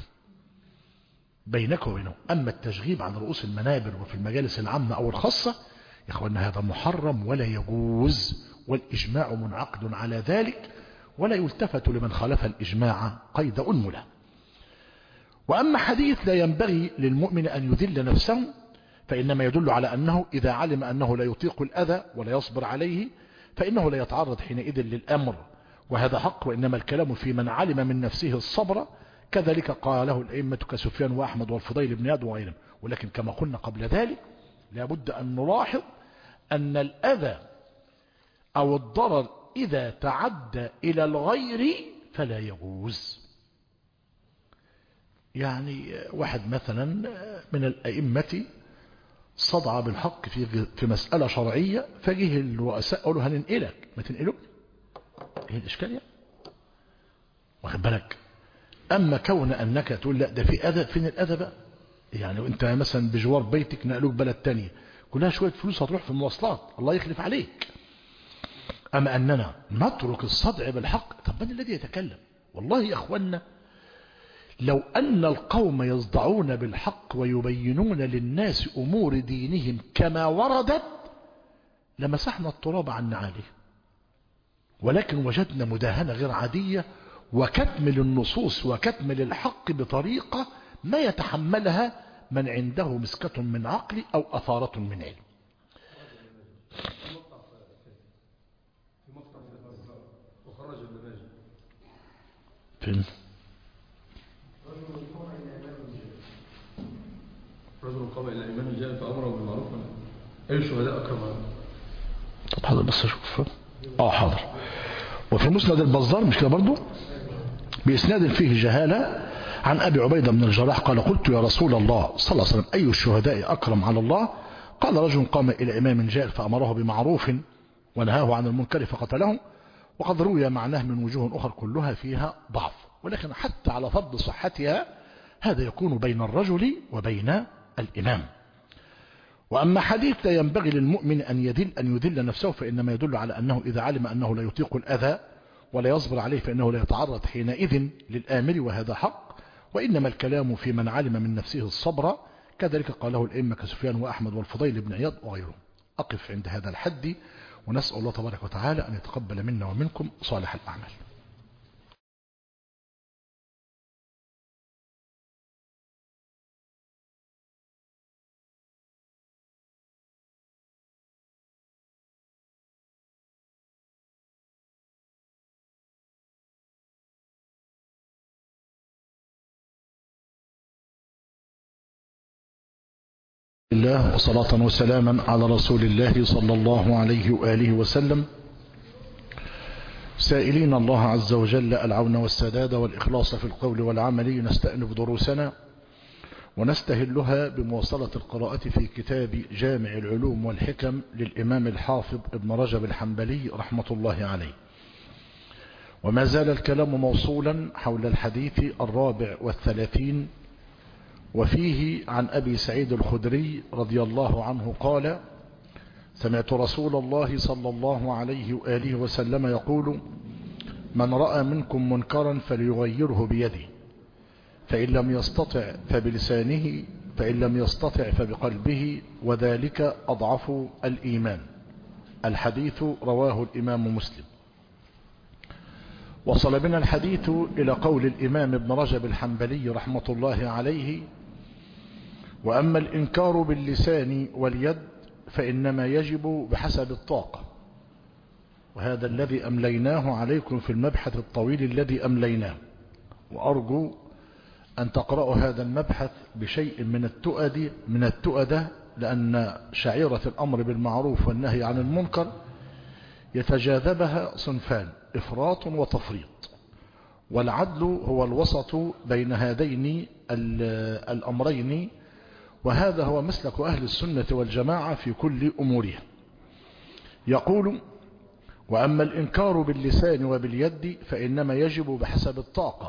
[SPEAKER 1] بينك وبينه. أما التشغيب عن رؤوس المنابر وفي المجالس العامة أو الخاصة يا أخوانا هذا محرم ولا يجوز، والإجماع منعقد على ذلك، ولا يلتفت لمن خالف الإجماع قيد أنملة. وأما حديث لا ينبغي للمؤمن أن يذل نفسه فإنما يدل على أنه إذا علم أنه لا يطيق الأذى ولا يصبر عليه فإنه لا يتعرض حينئذ للأمر، وهذا حق. وإنما الكلام في من علم من نفسه الصبر، كذلك قاله الأئمة كسفيان وأحمد والفضيل بن عياض وغيرهم. ولكن كما قلنا قبل ذلك لابد أن نلاحظ أن الأذى أو الضرر إذا تعدى إلى الغير فلا يجوز. يعني واحد مثلا من الأئمة صدع بالحق في في مسألة شرعية، فجه الرؤساء قالوا هننقلك، ما تنقله. ايه الإشكال يعني؟ واخد بالك؟ أما كون أنك تقول لا ده في أذى، فين الأذى بقى؟ يعني أنت مثلا بجوار بيتك نقلوك بلد تانية كلها شوية فلوس هتروح في المواصلات، الله يخلف عليك. أما أننا نترك الصدع بالحق، طب من الذي يتكلم؟ والله يا أخوانا لو أن القوم يصدعون بالحق ويبينون للناس أمور دينهم كما وردت لمسحنا التراب عن نعاله، ولكن وجدنا مداهنة غير عادية وكتم للنصوص وكتم للحق بطريقة ما يتحملها من عنده مسكة من عقل أو أثارة من علم. فين؟
[SPEAKER 3] رجل قام إلى إمام جاء فأمره بالمعروف أي الشهداء أكرم.
[SPEAKER 1] طب حاضر بس أشوف. آه حاضر. وفي مسند البزار مش كده برضو بإسناد فيه جهالة عن أبي عبيدة بن الجراح قال: قلت يا رسول الله صلى الله عليه وسلم أي الشهداء أكرم على الله؟ قال رجل قام إلى إمام جائر فأمره بمعروف ونهاه عن المنكر فقتله. وقد روي معناه من وجوه أخرى كلها فيها ضعف، ولكن حتى على فرض صحتها هذا يكون بين الرجل وبين الإمام. وأما حديث لا ينبغي للمؤمن أن يدل أن يذل نفسه فإنما يدل على أنه إذا علم أنه لا يطيق الأذى ولا يصبر عليه فإنه لا يتعرض حينئذ للآمر، وهذا حق. وإنما الكلام في من علم من نفسه الصبر، كذلك قاله الأئمة كسفيان وأحمد والفضيل بن عياض وغيرهم. أقف عند هذا الحد، ونسأل الله تبارك وتعالى أن يتقبل منا ومنكم صالح الأعمال. الله وصلاة وسلاما على رسول الله صلى الله عليه وآله وسلم، سائلين الله عز وجل العون والسداد والإخلاص في القول والعمل. نستأنف دروسنا ونستهلها بمواصلة القراءة في كتاب جامع العلوم والحكم للإمام الحافظ ابن رجب الحنبلي رحمة الله عليه. وما زال الكلام موصولا حول الحديث الرابع والثلاثين، وفيه عن أبي سعيد الخدري رضي الله عنه قال: سمعت رسول الله صلى الله عليه وآله وسلم يقول: من رأى منكم منكرا فليغيره بيده، فإن لم يستطع فبلسانه، فإن لم يستطع فبقلبه، وذلك أضعف الإيمان. الحديث رواه الإمام مسلم. وصل بنا الحديث إلى قول الإمام ابن رجب الحنبلي رحمة الله عليه: وأما الإنكار باللسان واليد فإنما يجب بحسب الطاقة. وهذا الذي أمليناه عليكم في المبحث الطويل الذي أمليناه، وأرجو أن تقرأوا هذا المبحث بشيء من التؤد من التؤدة، لأن شعيرة الأمر بالمعروف والنهي عن المنكر يتجاذبها صنفان: إفراط وتفريط، والعدل هو الوسط بين هذين الأمرين، وهذا هو مسلك أهل السنة والجماعة في كل أمورها. يقول: وأما الإنكار باللسان وباليد فإنما يجب بحسب الطاقة.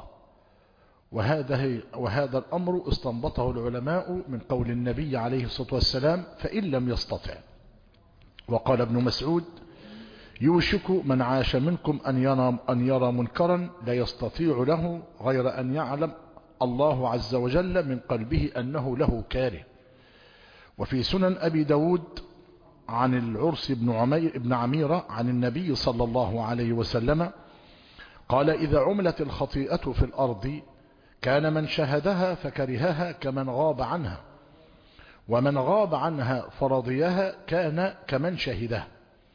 [SPEAKER 1] وهذا, وهذا الأمر استنبطه العلماء من قول النبي عليه الصلاة والسلام: فإن لم يستطع. وقال ابن مسعود: يوشك من عاش منكم أن يرى, أن يرى منكرا لا يستطيع له غير أن يعلم الله عز وجل من قلبه أنه له كاره. وفي سنن أبي داود عن العرس بن, عمير بن عميرة عن النبي صلى الله عليه وسلم قال: إذا عملت الخطيئة في الأرض كان من شهدها فكرهها كمن غاب عنها، ومن غاب عنها فرضيها كان كمن شهدها.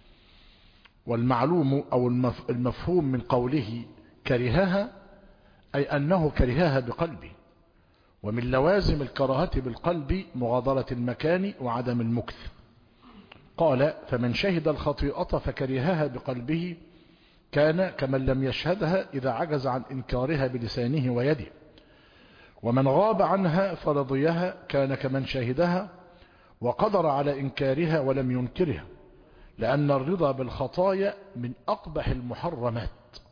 [SPEAKER 1] والمعلوم أو المفهوم من قوله كرهها أي أنه كرهها بقلبه، ومن لوازم الكراهة بالقلب مغادرة المكان وعدم المكث. قال: فمن شهد الخطيئة فكرهها بقلبه كان كمن لم يشهدها إذا عجز عن إنكارها بلسانه ويده، ومن غاب عنها فرضيها كان كمن شهدها وقدر على إنكارها ولم ينكرها، لأن الرضا بالخطايا من أقبح المحرمات،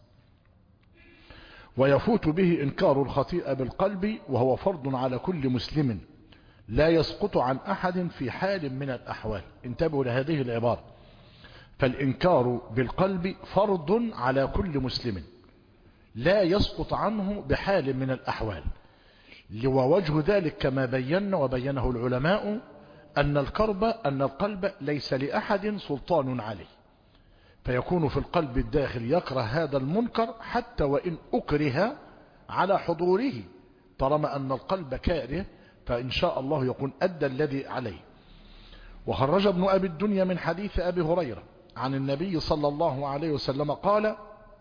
[SPEAKER 1] ويفوت به إنكار الخطيئة بالقلب، وهو فرض على كل مسلم لا يسقط عن أحد في حال من الأحوال. انتبهوا لهذه العبارة: فالإنكار بالقلب فرض على كل مسلم لا يسقط عنه بحال من الأحوال. ووجه ذلك كما بينا وبينه العلماء أن القلب أن القلب ليس لأحد سلطان عليه، فيكون في القلب الداخل يكره هذا المنكر حتى وإن أكره على حضوره، طالما أن القلب كاره فإن شاء الله يكون أدى الذي عليه. وخرج ابن أبي الدنيا من حديث أبي هريرة عن النبي صلى الله عليه وسلم قال: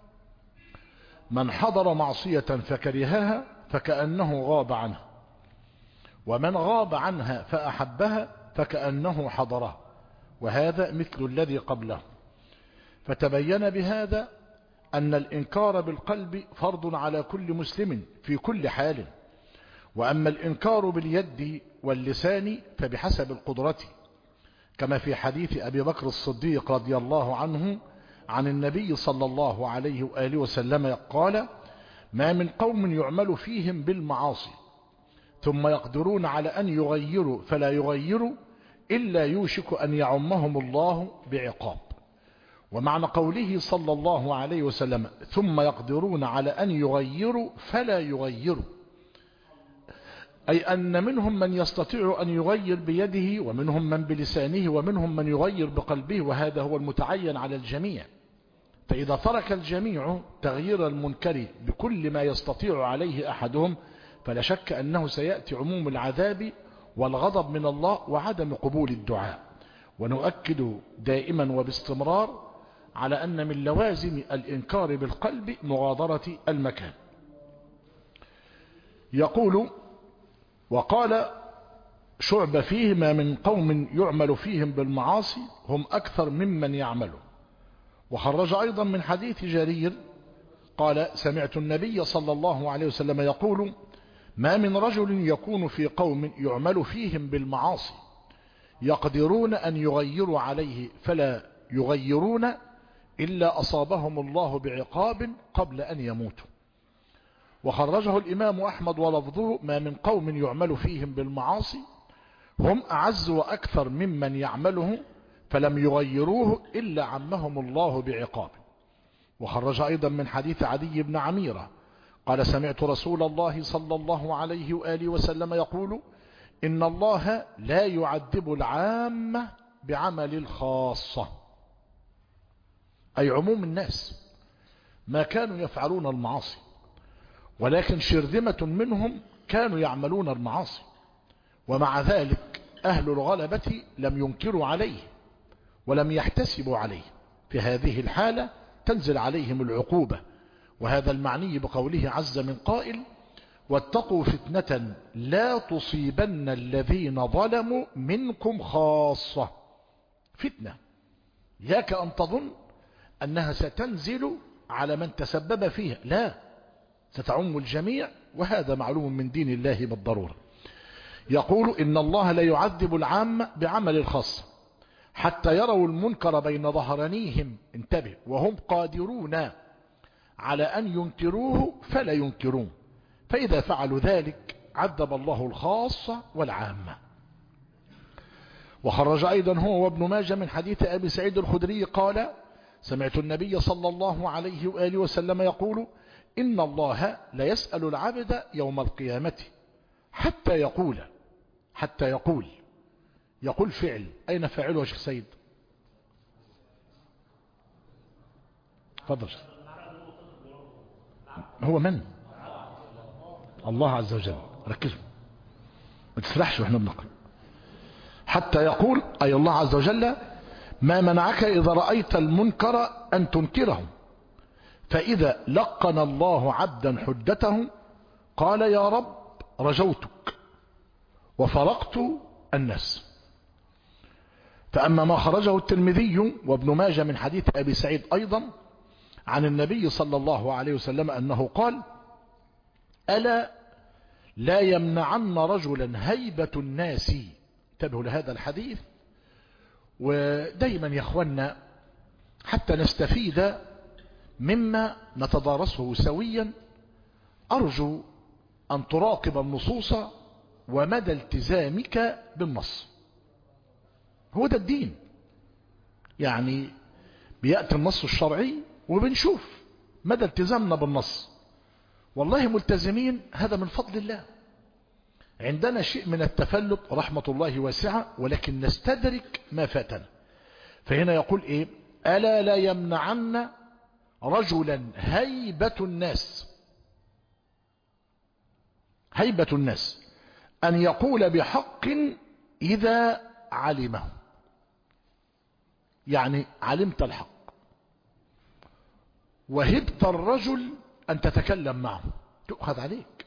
[SPEAKER 1] من حضر معصية فكرهها فكأنه غاب عنها، ومن غاب عنها فأحبها فكأنه حضرها، وهذا مثل الذي قبله. فتبين بهذا أن الإنكار بالقلب فرض على كل مسلم في كل حال. وأما الإنكار باليد واللسان فبحسب القدرة، كما في حديث أبي بكر الصديق رضي الله عنه عن النبي صلى الله عليه وآله وسلم قال: ما من قوم يعمل فيهم بالمعاصي ثم يقدرون على أن يغيروا فلا يغيروا إلا يوشك أن يعمهم الله بعقاب. ومعنى قوله صلى الله عليه وسلم ثم يقدرون على أن يغيروا فلا يغيروا، أي أن منهم من يستطيع أن يغير بيده، ومنهم من بلسانه، ومنهم من يغير بقلبه، وهذا هو المتعين على الجميع. فإذا ترك الجميع تغيير المنكر بكل ما يستطيع عليه أحدهم فلا شك أنه سيأتي عموم العذاب والغضب من الله وعدم قبول الدعاء. ونؤكد دائما وباستمرار على أن من لوازم الإنكار بالقلب مغادرة المكان. يقول: وقال شعبة فيه: ما من قوم يعمل فيهم بالمعاصي هم أكثر ممن يعملوا. وخرج أيضا من حديث جرير قال: سمعت النبي صلى الله عليه وسلم يقول: ما من رجل يكون في قوم يعمل فيهم بالمعاصي يقدرون أن يغيروا عليه فلا يغيرون إلا أصابهم الله بعقاب قبل أن يموتوا. وخرجه الإمام أحمد ولفظه: ما من قوم يعمل فيهم بالمعاصي هم أعز وأكثر ممن يعمله فلم يغيروه إلا عمهم الله بعقاب. وخرج أيضا من حديث عدي بن عميرة قال: سمعت رسول الله صلى الله عليه وآله وسلم يقول: إن الله لا يعذب العامة بعمل الخاصة، أي عموم الناس ما كانوا يفعلون المعاصي، ولكن شرذمة منهم كانوا يعملون المعاصي، ومع ذلك أهل الغلبة لم ينكروا عليه ولم يحتسبوا عليه. في هذه الحالة تنزل عليهم العقوبة. وهذا المعني بقوله عز من قائل: واتقوا فتنة لا تصيبن الذين ظلموا منكم خاصة. فتنة ياك أن تظن أنها ستنزل على من تسبب فيها، لا، ستعم الجميع، وهذا معلوم من دين الله بالضرورة. يقول: إن الله لا يعذب العامة بعمل الخاص حتى يروا المنكر بين ظهرانيهم، انتبه، وهم قادرون على أن ينكروه فلا ينكرون، فإذا فعلوا ذلك عذب الله الخاصة والعامة. وخرج أيضا هو وابن ماجه من حديث أبي سعيد الخدري قال: سمعت النبي صلى الله عليه وآله وسلم يقول: إن الله لا يسأل العبد يوم القيامة حتى يقول حتى يقول يقول فعل، أين فاعله يا شيخ سيد؟ فضل. هو من؟ الله عز وجل. ركزوا ما تسرحش واحنا بنقرأ. حتى يقول أي الله عز وجل: ما منعك إذا رأيت المنكر أن تنكره؟ فإذا لقن الله عبدا حجته قال: يا رب رجوتك وفرقت الناس. فأما ما خرجه الترمذي وابن ماجه من حديث أبي سعيد أيضا عن النبي صلى الله عليه وسلم أنه قال: ألا لا يمنعن رجلا هيبة الناس. انتبهوا لهذا الحديث. ودايما يا اخوانا حتى نستفيد مما نتدارسه سويا أرجو أن تراقب النصوص ومدى التزامك بالنص. هو ده الدين. يعني بيأتي النص الشرعي وبنشوف مدى التزامنا بالنص. والله ملتزمين، هذا من فضل الله. عندنا شيء من التفلت رحمة الله واسعة، ولكن نستدرك ما فاتنا. فهنا يقول إيه؟ ألا لا يمنعن رجلا هيبة الناس هيبة الناس أن يقول بحق إذا علمه. يعني علمت الحق وهبت الرجل أن تتكلم معه تؤخذ عليك.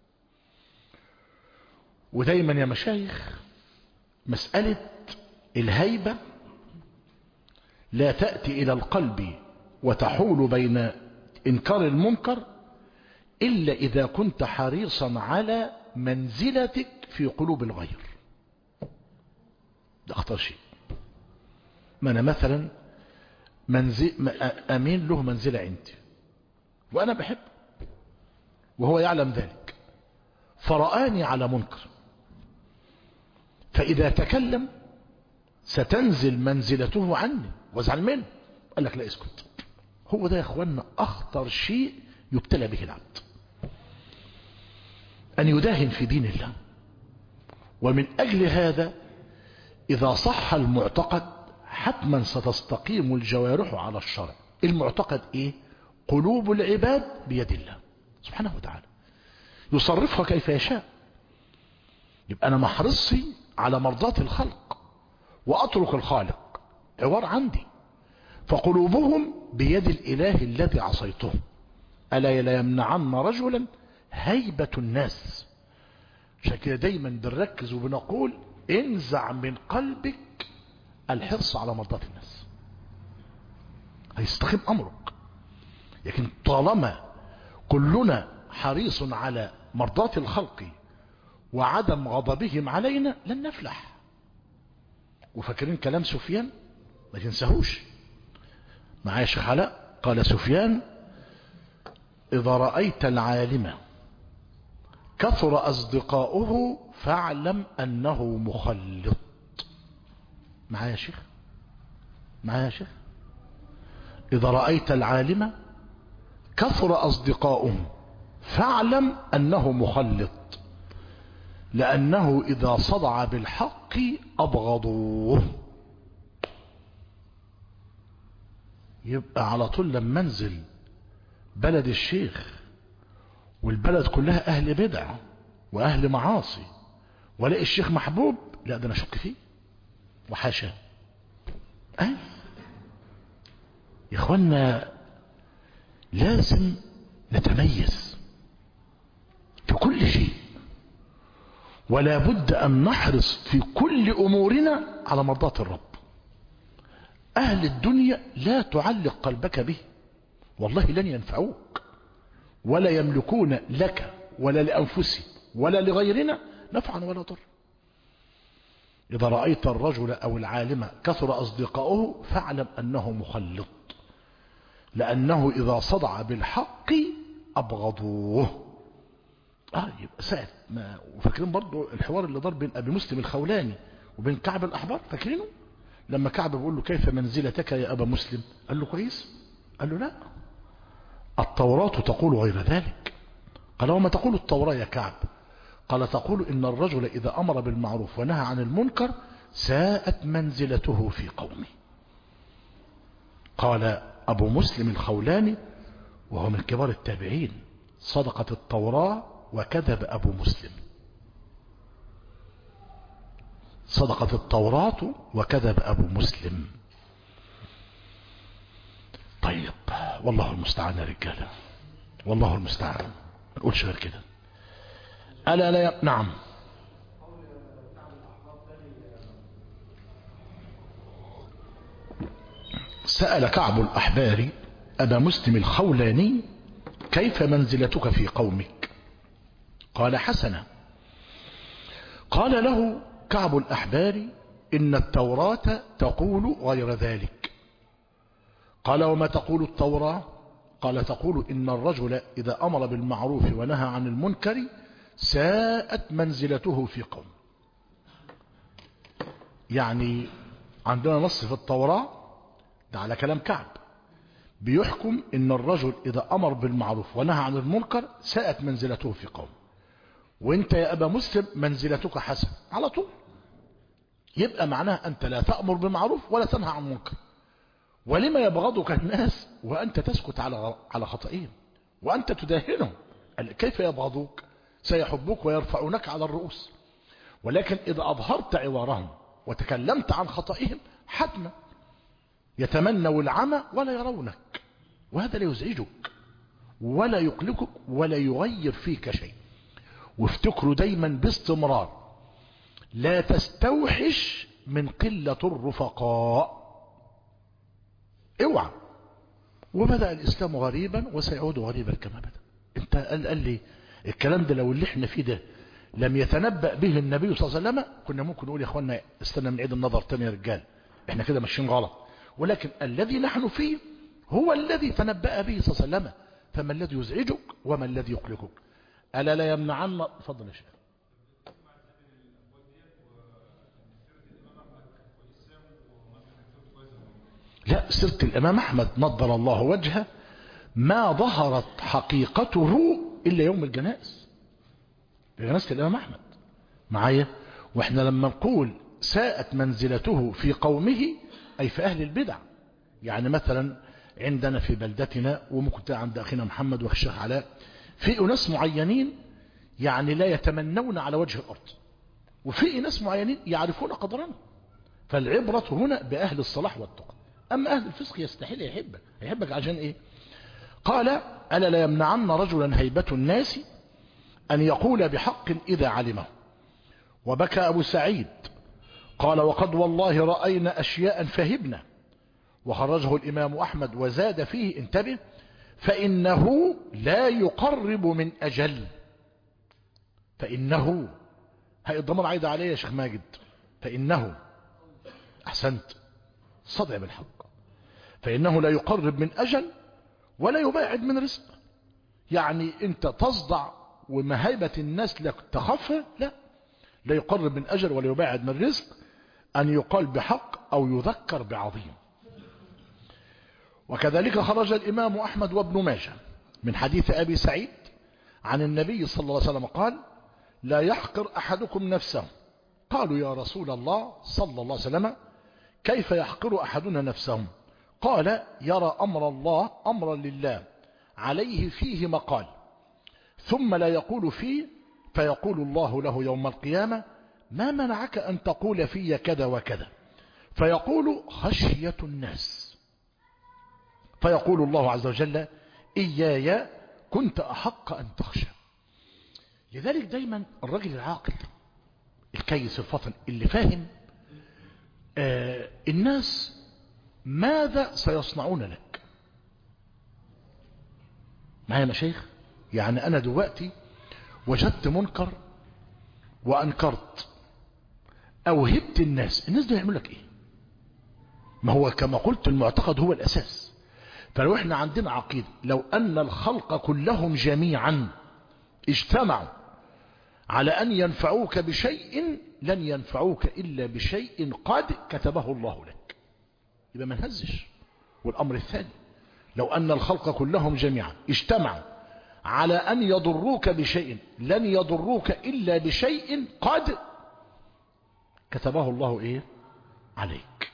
[SPEAKER 1] ودايما يا مشايخ مسألة الهيبة لا تأتي إلى القلب وتحول بين إنكار المنكر إلا إذا كنت حريصا على منزلتك في قلوب الغير. ده أخطر شيء. ما أنا مثلا منزل أمين له منزلة عندي وأنا بحب وهو يعلم ذلك، فرآني على منكر، فإذا تكلم ستنزل منزلته عني وازعل منه. قال لك لا اسكت. هو ده يا اخوانا أخطر شيء يبتلى به العبد، أن يداهن في دين الله. ومن أجل هذا إذا صح المعتقد حتما ستستقيم الجوارح على الشرع. المعتقد إيه؟ قلوب العباد بيد الله سبحانه وتعالى يصرفها كيف يشاء. يبقى أنا محرصي على مرضاة الخلق وأترك الخالق، عوار عندي. فقلوبهم بيد الإله الذي عصيته. ألا لا يمنعن رجلا هيبة الناس. عشان كده دايما بنركز وبنقول انزع من قلبك الحرص على مرضاة الناس، هيستقيم أمرك. لكن طالما كلنا حريص على مرضاة الخلق وعدم غضبهم علينا لن نفلح. وفاكرين كلام سفيان؟ ما تنساهوش معايا شيخ علاء. قال سفيان: إذا رأيت العالم كثر أصدقاؤه فاعلم أنه مخلط. معايا يا شيخ؟ معايا يا شيخ؟ إذا رأيت العالم كثر أصدقاؤه فاعلم أنه مخلط، لأنه إذا صدع بالحق أبغضوه. يبقى على طول لما انزل بلد الشيخ والبلد كلها أهل بدع وأهل معاصي ولاقي الشيخ محبوب، لا ده أنا أشك فيه وحاشا. أه؟ يا إخوانا لازم نتميز في كل شيء، ولا بد أن نحرص في كل أمورنا على مرضاة الرب. أهل الدنيا لا تعلق قلبك به، والله لن ينفعوك ولا يملكون لك ولا لأنفسهم ولا لغيرنا نفعا ولا ضر. إذا رأيت الرجل أو العالم كثر أصدقاؤه فاعلم أنه مخلط، لأنه إذا صدع بالحق أبغضوه. آه يبقى سهل. وفاكرين برضو الحوار اللي دار بين أبي مسلم الخولاني وبين كعب الأحبار؟ فاكرينه لما كعب بيقول له: كيف منزلتك يا أبا مسلم؟ قال له: كويس. قال له: لا، التوراة تقول غير ذلك. قال: وما تقول التوراة يا كعب؟ قال: تقول إن الرجل إذا أمر بالمعروف ونهى عن المنكر ساءت منزلته في قومه. قال أبو مسلم الخولاني وهو من كبار التابعين: صدقت التوراة وكذب أبو مسلم. صدقت التوراة وكذب أبو مسلم. طيب والله المستعان يا رجالة، والله المستعان، ما نقولش غير كده. ألا لا ي... نعم. سأل كعب الأحبار أبا مسلم الخولاني: كيف منزلتك في قومك؟ قال: حسنة. قال له كعب الأحبار: إن التوراة تقول غير ذلك. قال: وما تقول التوراة؟ قال: تقول إن الرجل إذا أمر بالمعروف ونهى عن المنكر ساءت منزلته في قوم. يعني عندنا نص في التوراة ده على كلام كعب بيحكم إن الرجل إذا أمر بالمعروف ونهى عن المنكر ساءت منزلته في قوم، وانت يا أبا مسلم منزلتك حسن على طول. يبقى معناها أنت لا تأمر بالمعروف ولا تنهى عن المنكر. ولما يبغضك الناس وأنت تسكت على على خطئهم وأنت تداهنهم؟ كيف يبغضوك؟ سيحبوك ويرفعونك على الرؤوس. ولكن إذا أظهرت عوارهم وتكلمت عن خطئهم حتما يتمنوا العمى ولا يرونك، وهذا لا يزعجك ولا يقلقك ولا يغير فيك شيء. وافتكروا دايما باستمرار: لا تستوحش من قلة الرفقاء. اوعى. وبدأ الإسلام غريبا وسيعود غريبا كما بدأ. انت قال, قال لي الكلام ده لو اللي احنا فيه ده لم يتنبأ به النبي صلى الله عليه وسلم كنا ممكن نقول يا اخوانا استنى من عيد النظر تاني يا رجال، احنا كده ماشيين غلط. ولكن الذي نحن فيه هو الذي تنبأ به صلى الله عليه وسلم. فما الذي يزعجك وما الذي يقلقك؟ ألا لا يمنعن. فضل يا شيخ. لا، سيرة الإمام أحمد نضر الله وجهه ما ظهرت حقيقته إلا يوم الجنائز، جنازة الإمام أحمد معايا. وإحنا لما نقول ساءت منزلته في قومه أي في أهل البدع، يعني مثلا عندنا في بلدتنا وممكن عند أخينا محمد والشيخ علاء في ناس معينين يعني لا يتمنون على وجه الأرض، وفي ناس معينين يعرفون قدرنا. فالعبرة هنا بأهل الصلاح والتقى. أما أهل الفسق يستحيل يحبك. يحبك عشان إيه؟ قال ألا لا يمنعن رجلا هيبة الناس أن يقول بحق إذا علمه. وبكى أبو سعيد قال وقد والله رأينا أشياء فهبنا. وخرجه الإمام أحمد وزاد فيه انتبه فإنه لا يقرب من أجل. فإنه هاي الضمير عايد عليه يا شيخ ماجد. فإنه أحسنت صدع بالحق. فإنه لا يقرب من أجل ولا يباعد من رزق. يعني أنت تصدع ومهيبة الناس لك تخفى، لا لا يقرب من أجل ولا يباعد من رزق. أن يقال بحق أو يذكر بعظيم. وكذلك خرج الإمام أحمد وابن ماجه من حديث أبي سعيد عن النبي صلى الله عليه وسلم قال لا يحقر أحدكم نفسه. قالوا يا رسول الله صلى الله عليه وسلم كيف يحقر أحدنا نفسه؟ قال يرى أمر الله أمرا لله عليه فيه مقال ثم لا يقول فيه فيقول الله له يوم القيامة ما منعك أن تقول في كذا وكذا؟ فيقول خشية الناس. فيقول الله عز وجل إياي كنت أحق أن تخشى. لذلك دايما الرجل العاقل الكيس الفطن اللي فاهم آه الناس ماذا سيصنعون لك. معايا مشايخ؟ يعني أنا دلوقتي وجدت منكر وأنكرت أو هبت الناس، الناس دول يعملوا لك إيه؟ ما هو كما قلت المعتقد هو الأساس. فلو احنا عندنا عقيدة لو أن الخلق كلهم جميعا اجتمعوا على أن ينفعوك بشيء لن ينفعوك إلا بشيء قد كتبه الله لك، يبقى ما نهزش. والأمر الثاني لو أن الخلق كلهم جميعا اجتمعوا على أن يضروك بشيء لن يضروك إلا بشيء قد كتبه الله إيه عليك.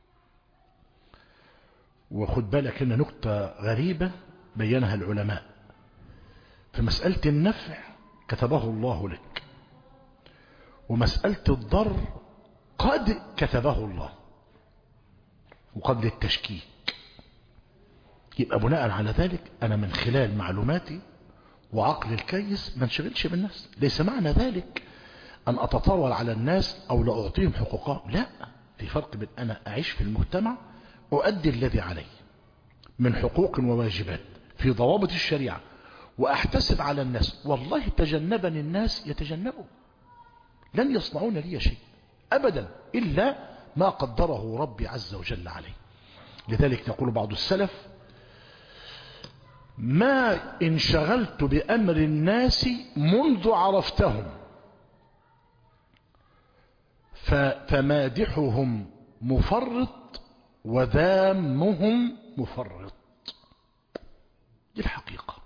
[SPEAKER 1] وخد بالك هنا نقطة غريبة بينها العلماء في مسألة النفع كتبه الله لك، ومسألة الضر قد كتبه الله، وقد للتشكيك. يبقى بناء على ذلك أنا من خلال معلوماتي وعقل الكيس ما انشغلش بالناس. ليس معنى ذلك أن أتطاول على الناس أو لا أعطيهم حقوقهم، لا. في فرق بين أنا أعيش في المجتمع أؤدي الذي علي من حقوق وواجبات في ضوابط الشريعة وأحتسب على الناس. والله تجنبني الناس يتجنبوا، لن يصنعون لي شيء أبدا إلا ما قدره ربي عز وجل عليه. لذلك يقول بعض السلف ما انشغلت بأمر الناس منذ عرفتهم فمادحهم مفرط وذامهم مفرط. دي الحقيقة.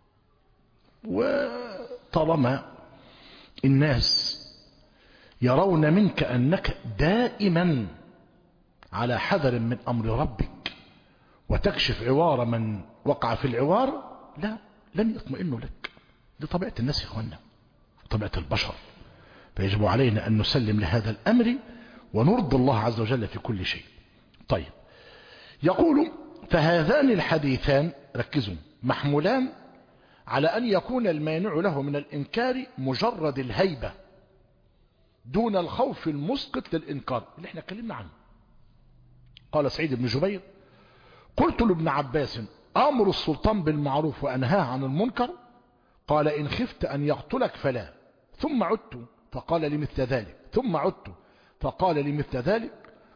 [SPEAKER 1] وطالما الناس يرون منك أنك دائما على حذر من أمر ربك وتكشف عوار من وقع في العوار، لا لن يطمئنوا لك. دي طبيعة الناس يا إخوانا، طبيعة البشر. فيجب علينا أن نسلم لهذا الأمر ونرضي الله عز وجل في كل شيء. طيب يقول فهذان الحديثان ركزوا محمولان على أن يكون المانع له من الإنكار مجرد الهيبة دون الخوف المسقط للإنكار اللي احنا اتكلمنا عنه. قال سعيد بن جبير قلت لابن عباس أمر السلطان بالمعروف وأنهاه عن المنكر؟ قال إن خفت أن يقتلك فلا. ثم عدت فقال لي مثل ذلك، ثم عدت فقال لي مثل ذلك.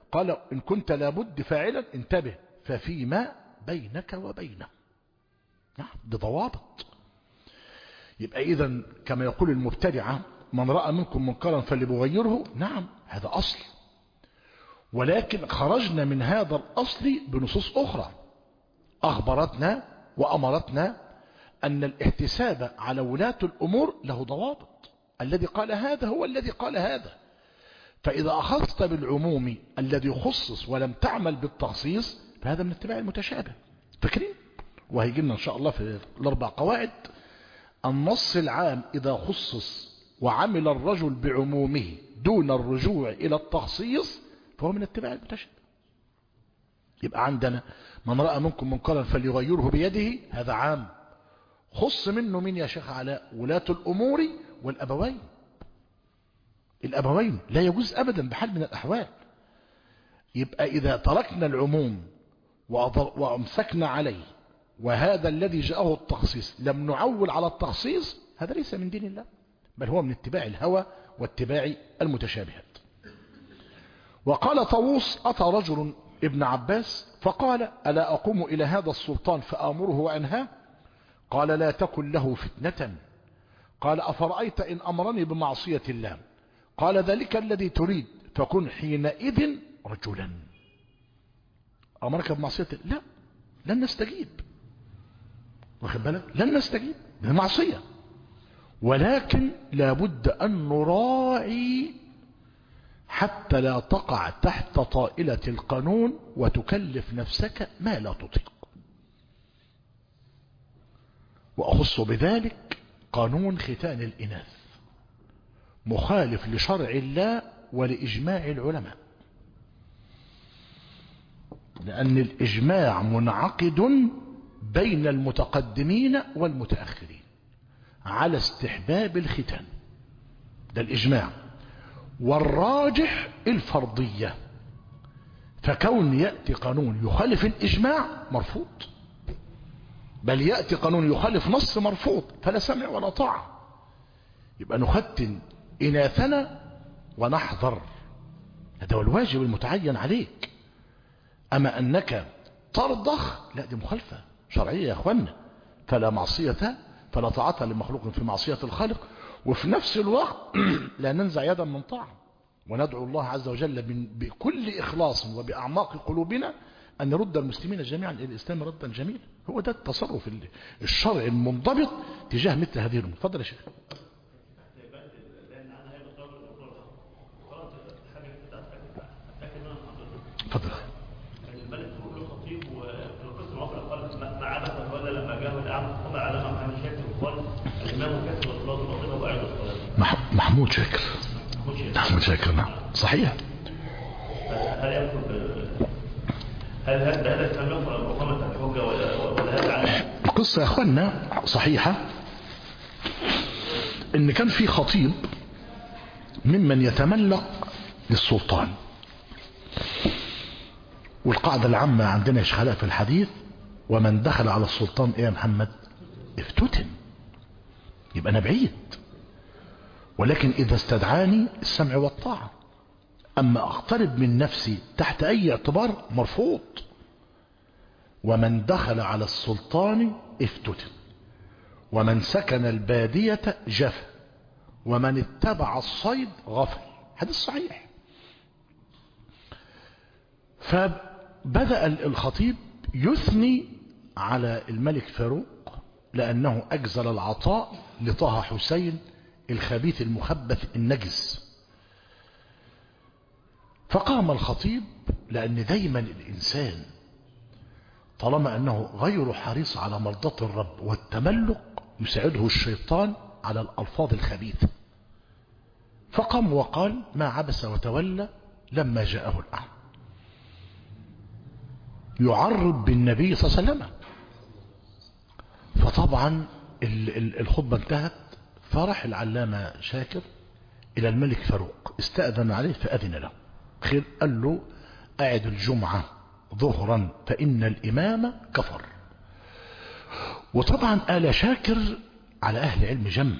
[SPEAKER 1] قال إن كنت لابد فاعلا انتبه ففيما بينك وبينه. نعم بضوابط. يبقى إذن كما يقول المبتدعة من رأى منكم منكرا فليغيره، نعم هذا أصل، ولكن خرجنا من هذا الأصل بنصوص أخرى أخبرتنا وأمرتنا أن الاحتساب على ولاة الأمور له ضوابط. الذي قال هذا هو الذي قال هذا. فإذا أخذت بالعموم الذي خصص ولم تعمل بالتخصيص فهذا من اتباع المتشابه. فاكرين؟ وهيجي لنا إن شاء الله في الأربع قواعد النص العام إذا خصص وعمل الرجل بعمومه دون الرجوع إلى التخصيص فهو من اتباع المتشابه. يبقى عندنا من رأى منكم منكرا فليغيره بيده، هذا عام، خص منه من يا شيخ علاء ولاة الأمور والأبوين. الأبوين لا يجوز أبدا بحال من الأحوال. يبقى إذا تركنا العموم وأمسكنا عليه وهذا الذي جاءه التخصيص لم نعول على التخصيص هذا ليس من دين الله، بل هو من اتباع الهوى واتباع المتشابهات. وقال طاووس أتى رجل ابن عباس فقال ألا أقوم إلى هذا السلطان فآمره وأنهاه؟ قال لا تكن له فتنة. قال أفرأيت إن أمرني بمعصية الله؟ قال ذلك الذي تريد فكن حينئذ رجلا. أمرك بمعصية لا لن نستجيب، واخد بالك؟ لن نستجيب بالمعصية، ولكن لابد أن نراعي حتى لا تقع تحت طائلة القانون وتكلف نفسك ما لا تطيق. وأخص بذلك قانون ختان الإناث مخالف لشرع الله ولإجماع العلماء، لأن الإجماع منعقد بين المتقدمين والمتأخرين على استحباب الختان، ده الإجماع، والراجح الفرضية. فكون يأتي قانون يخالف الإجماع مرفوض، بل يأتي قانون يخالف نص مرفوض، فلا سمع ولا طاعة. يبقى نختن إناثنا ونحذر، هذا هو الواجب المتعين عليك. أما أنك ترضخ لا، دي مخالفة شرعية يا أخوانا. فلا معصية فلا طاعة لمخلوق في معصية الخالق، وفي نفس الوقت لا ننزع يدا من طاعة، وندعو الله عز وجل بكل إخلاص وبأعماق قلوبنا أن يرد المسلمين جميعا إلى الإسلام ردا جميلا. هو ده التصرف الشرعي المنضبط تجاه مثل هذه الأمور. تفضل يا شيخ. تفضل.
[SPEAKER 2] الملك بيقول له خطيب وفي القسم الرابع قال ما عبث ولا لما جاءه الأعمى ثم علم محمد شاكر وقال الإمام كسر الصلاة باطلة وأعيد الصلاة.
[SPEAKER 1] محمود شاكر. محمود شاكر نعم صحيح.
[SPEAKER 2] هل يكتب هل هذا هذا يسمى مقامة الحجة ولا هذا على
[SPEAKER 1] القصة يا أخوانا صحيحة إن كان في خطيب ممن يتملق للسلطان، والقاعدة العامة عندنا يشخلها في الحديث ومن دخل على السلطان ايه يا محمد افتتن. يبقى انا بعيد، ولكن اذا استدعاني السمع والطاعة. اما اقترب من نفسي تحت اي اعتبار مرفوض. ومن دخل على السلطان افتتن، ومن سكن البادية جفا، ومن اتبع الصيد غفل. حديث صحيح. فبدأ الخطيب يثني على الملك فاروق لأنه أجزل العطاء لطه حسين الخبيث المخبث النجس. فقام الخطيب، لأن دايما الإنسان طالما أنه غير حريص على مرضاة الرب والتملق يساعده الشيطان على الألفاظ الخبيثة. فقام وقال ما عبس وتولى لما جاءه الأعمى، يعرض بالنبي صلى الله عليه وسلم. فطبعا الخطبة انتهت، فرح العلامة شاكر إلى الملك فاروق استأذن عليه فأذن له. خير قال له أعد الجمعة ظهرا فإن الإمام كفر. وطبعا آل شاكر على أهل علم جم،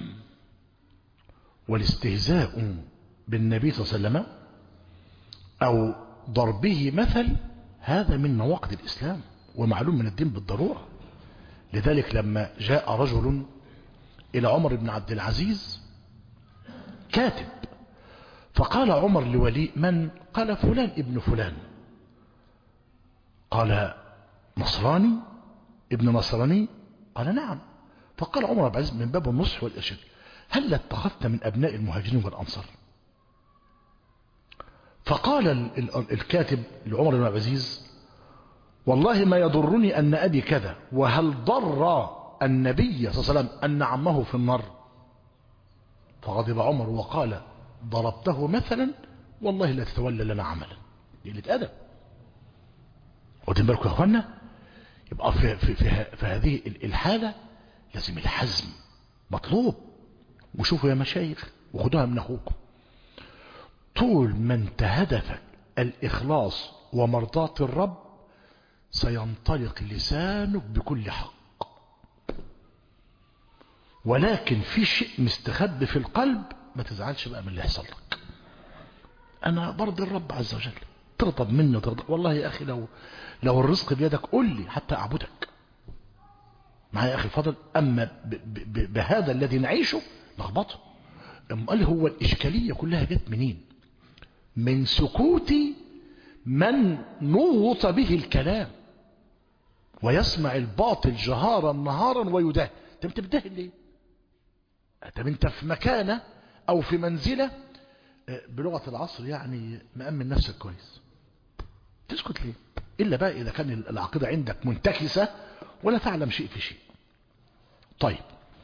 [SPEAKER 1] والاستهزاء بالنبي صلى الله عليه وسلم أو ضربه مثل هذا من نواقض الإسلام ومعلوم من الدين بالضرورة. لذلك لما جاء رجل إلى عمر بن عبد العزيز كاتب، فقال عمر لولي من؟ قال فلان ابن فلان. قال نصراني ابن نصراني؟ قال نعم. فقال عمر بن عبد العزيز من باب النصح والإرشاد هل اتخذت من أبناء المهاجرين والأنصار؟ فقال الكاتب لعمر بن عبد العزيز والله ما يضرني أن أبي كذا، وهل ضر النبي صلى الله عليه وسلم أن عمه في النار؟ فغضب عمر وقال ضربته مثلا والله لا تتولى لنا عملا. قلة أدب. واخدين بالكم يا اخوانا؟ يبقى في, في, في, في هذه الحالة لازم الحزم مطلوب. وشوفوا يا مشايخ وخدوها من أخوكم، طول ما انت هدفك الإخلاص ومرضاة الرب سينطلق لسانك بكل حق. ولكن في شيء مستخبي في القلب ما تزعلش بقى من اللي يحصل لك. أنا برضي الرب عز وجل، ترضى مني وترضى. والله يا أخي لو لو الرزق بيدك قل لي حتى أعبدك معايا يا أخي الفضل. أما ب ب ب بهذا الذي نعيشه لخبطه. قال هو الإشكالية كلها جت منين؟ من سكوت من نوط به الكلام ويسمع الباطل جهارا نهارا ويداه. طب انت بتدهن ليه؟ طب انت في مكانه او في منزله بلغه العصر يعني مأمن نفسك كويس، تسكت ليه؟ الا بقى اذا كان العقيده عندك منتكسه ولا تعلم شيء في شيء. طيب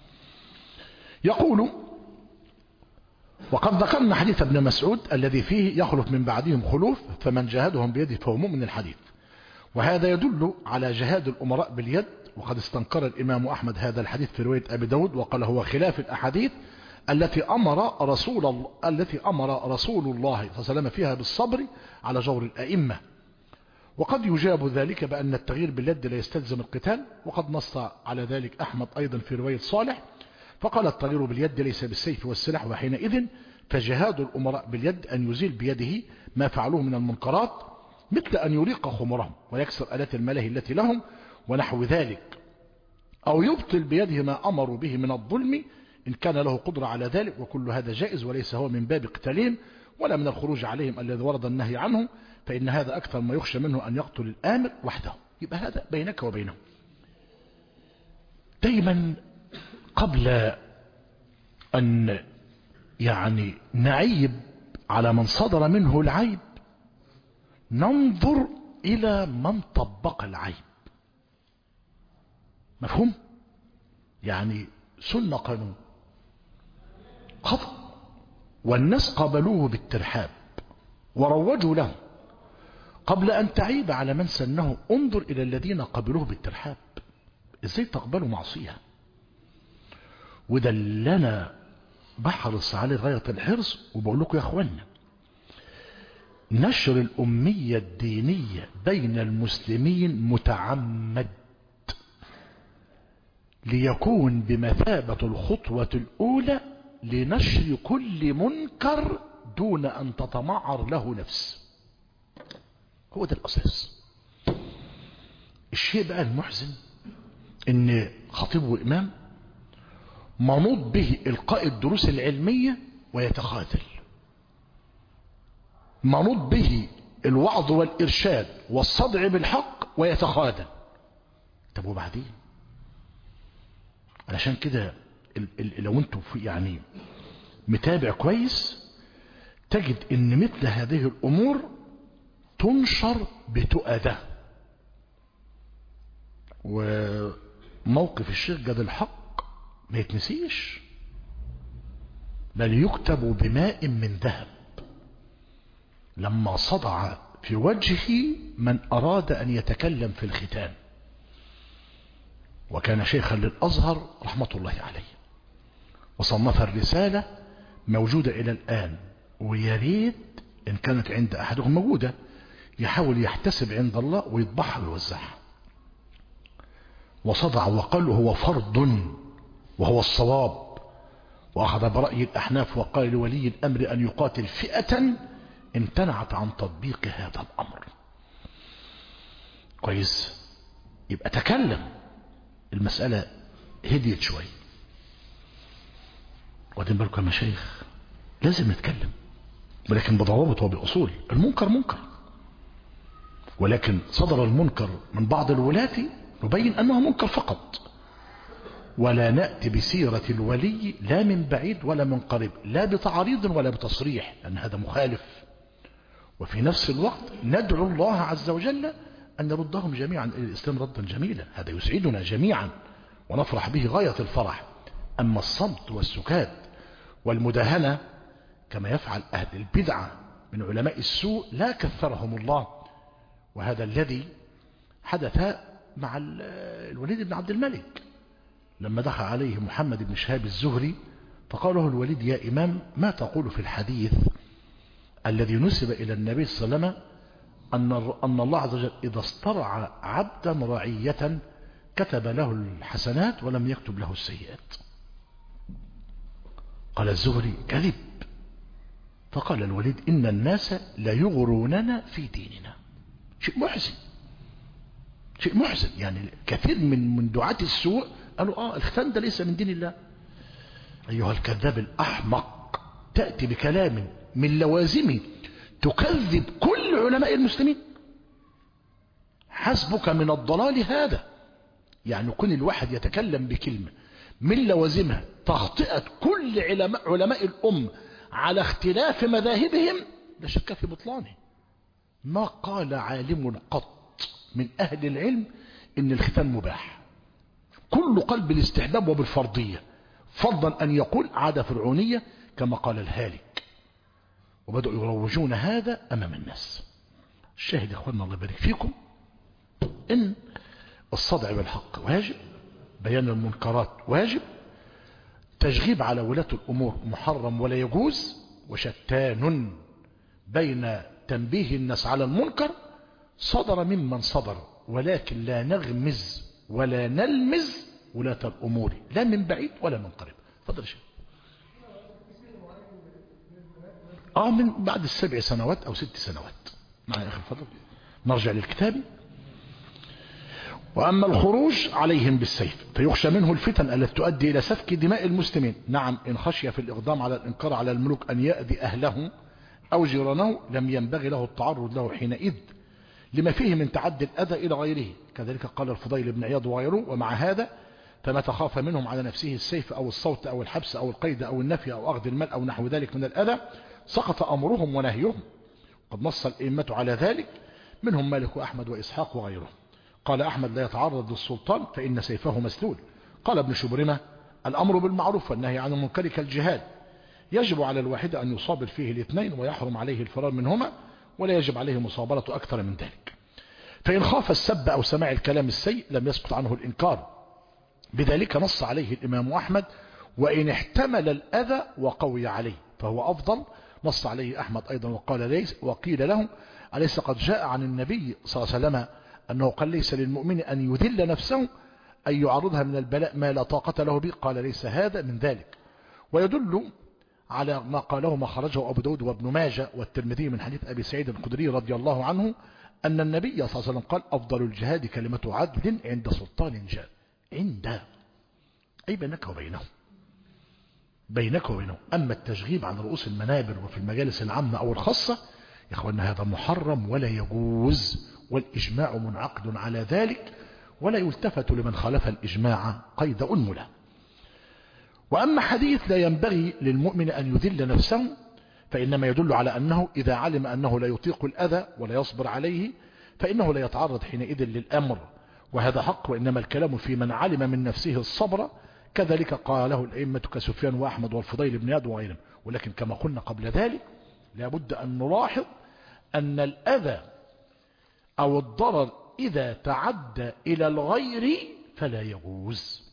[SPEAKER 1] يقول وقد ذكرنا حديث ابن مسعود الذي فيه يخلف من بعدهم خلوف فمن جاهدهم بيده فهو مؤمن الحديث، وهذا يدل على جهاد الأمراء باليد. وقد استنكر الإمام أحمد هذا الحديث في رواية أبي داود وقال هو خلاف الأحاديث التي أمر رسول الله التي أمر رسول الله صلى الله عليه وسلم فيها بالصبر على جور الأئمة. وقد يجاب ذلك بأن التغيير باليد لا يستلزم القتال، وقد نص على ذلك أحمد أيضا في رواية صالح فقال التغيير باليد ليس بالسيف والسلاح، وحينئذ فجهاد الأمراء باليد أن يزيل بيده ما فعلوه من المنكرات مثل أن يريق خمرهم ويكسر آلات الملاهي التي لهم ونحو ذلك، أو يبطل بيده ما أمروا به من الظلم إن كان له قدرة على ذلك. وكل هذا جائز وليس هو من باب قتالهم ولا من الخروج عليهم الذي ورد النهي عنه، فإن هذا أكثر ما يخشى منه أن يقتل الآمر وحده. يبقى هذا بينك وبينه. دايما قبل أن يعني نعيب على من صدر منه العيب ننظر إلى من طبق العيب. مفهوم؟ يعني سنة قانون خطأ والناس قبلوه بالترحاب وروجوا له. قبل أن تعيب على من سنه انظر إلى الذين قبلوه بالترحاب. إزاي تقبلوا معصية؟ وده اللي أنا بحرص عليه غاية الحرص. وبقول لكم يا أخوانا نشر الأمية الدينية بين المسلمين متعمد ليكون بمثابة الخطوة الأولى لنشر كل منكر دون أن تتمعر له نفس. هو ده الأساس. الشيء بقى المحزن إن خطيب وإمام منوط به إلقاء الدروس العلمية ويتخاذل، منوط به الوعظ والإرشاد والصدع بالحق ويتخاذل. طب وبعدين؟ علشان كده لو انتم يعني متابع كويس تجد ان مثل هذه الامور تنشر بتؤدة. وموقف الشيخ جاد الحق ما يتنسيش، بل يكتب بماء من ذهب لما صدع في وجهه من أراد أن يتكلم في الختان، وكان شيخا للأزهر رحمة الله عليه، وصنف الرسالة موجودة إلى الآن، ويريد إن كانت عند أحدهم موجودة يحاول يحتسب عند الله ويطبعها ويوزعها. وصدع وقال هو فرض وهو الصواب، وأخذ برأي الأحناف وقال لولي الأمر أن يقاتل فئة امتنعت عن تطبيق هذا الأمر. كويس؟ يبقى تكلم، المسألة هديت شوي. واخدين بالكم يا مشايخ؟ لازم نتكلم، ولكن بضوابط وبأصول. المنكر منكر، ولكن صدر المنكر من بعض الولاة نبين أنه منكر فقط، ولا نأتي بسيرة الولي لا من بعيد ولا من قريب، لا بتعريض ولا بتصريح، لأن هذا مخالف. وفي نفس الوقت ندعو الله عز وجل أن نردهم جميعا إلى الإسلام ردا جميلا، هذا يسعدنا جميعا ونفرح به غاية الفرح. أما الصمت والسكات والمداهنة كما يفعل أهل البدعة من علماء السوء لا كثرهم الله، وهذا الذي حدث مع الوليد بن عبد الملك لما دخل عليه محمد بن شهاب الزهري فقال له الوليد: يا إمام، ما تقول في الحديث الذي نسب إلى النبي صلى الله عليه وسلم أن أن الله عز وجل إذا استرعى عبدا رعية كتب له الحسنات ولم يكتب له السيئات؟ قال الزهري: كذب. فقال الوليد: إن الناس لا يغروننا في ديننا. شيء محزن، شيء محزن. يعني كثير من من دعاة السوء قالوا آه الختان ده ليس من دين الله. أيها الكذاب الأحمق، تأتي بكلام من لوازمه تكذب كل علماء المسلمين. حسبك من الضلال هذا. يعني كل الواحد يتكلم بكلمة من لوازمها تغطئة كل علماء, علماء الأم على اختلاف مذاهبهم، لا شك في بطلانه. ما قال عالم قط من أهل العلم إن الختان مباح، كل قلب الاستحباب وبالفرضية، فضلا أن يقول عادة فرعونية كما قال الهالك، وبدأوا يروجون هذا أمام الناس. الشاهد يا أخوانا الله يبارك فيكم إن الصدع بالحق واجب، بيان المنكرات واجب، تشغيب على ولاة الأمور محرم ولا يجوز، وشتان بين تنبيه الناس على المنكر صدر ممن صدر، ولكن لا نغمز ولا نلمز ولاة الأمور لا من بعيد ولا من قريب. فضل شيء آه من بعد السبع سنوات أو ست سنوات. معي أخي الفضل، نرجع للكتاب. وأما الخروج عليهم بالسيف فيخشى منه الفتن التي تؤدي إلى سفك دماء المسلمين. نعم، إن خشي في الإقدام على الإنكار على الملوك أن يأذي أهله أو جيرانه لم ينبغي له التعرض له حينئذ لما فيه من تعدي الأذى إلى غيره. كذلك قال الفضيل بن عياض وغيره: ومع هذا فما تخاف منهم على نفسه السيف أو الصوت أو الحبس أو القيد أو النفي أو أخذ المال أو نحو ذلك من الأذى سقط أمرهم ونهيهم. قد نص الأئمة على ذلك، منهم مالك وأحمد وإسحاق وغيره. قال أحمد: لا يتعرض للسلطان فإن سيفه مسلول. قال ابن شبرمة: الأمر بالمعروف والنهي عن المنكر كالجهاد، يجب على الواحد أن يصابر فيه الاثنين ويحرم عليه الفرار منهما، ولا يجب عليه مصابرة أكثر من ذلك. فإن خاف السب أو سماع الكلام السيء لم يسقط عنه الإنكار، بذلك نص عليه الإمام أحمد: وإن احتمل الأذى وقوي عليه فهو أفضل. نص عليه أحمد أيضا وقال ليس وقيل له: أليس قد جاء عن النبي صلى الله عليه وسلم أنه قال ليس للمؤمن أن يذل نفسه أن يعرضها من البلاء ما لا طاقة له به؟ قال: ليس هذا من ذلك. ويدل على ما قاله ما خرجه أبو داود وابن ماجه والترمذي من حديث أبي سعيد الخدري رضي الله عنه أن النبي صلى الله عليه وسلم قال: أفضل الجهاد كلمة عدل عند سلطان جاء. عند أي بينك وبينه، بينك وبينه. أما التشغيب عن رؤوس المنابر وفي المجالس العامة أو الخاصة يا أخوانا هذا محرم ولا يجوز، والإجماع منعقد على ذلك، ولا يلتفت لمن خالف الإجماع قيد أنملة. وأما حديث لا ينبغي للمؤمن أن يذل نفسه فإنما يدل على أنه إذا علم أنه لا يطيق الأذى ولا يصبر عليه فإنه لا يتعرض حينئذ للأمر، وهذا حق. وإنما الكلام في من علم من نفسه الصبر، كذلك قاله الأئمة كسفيان وأحمد والفضيل بن عياض وغيرهم. ولكن كما قلنا قبل ذلك لابد أن نلاحظ أن الأذى أو الضرر إذا تعدى إلى الغير فلا يجوز.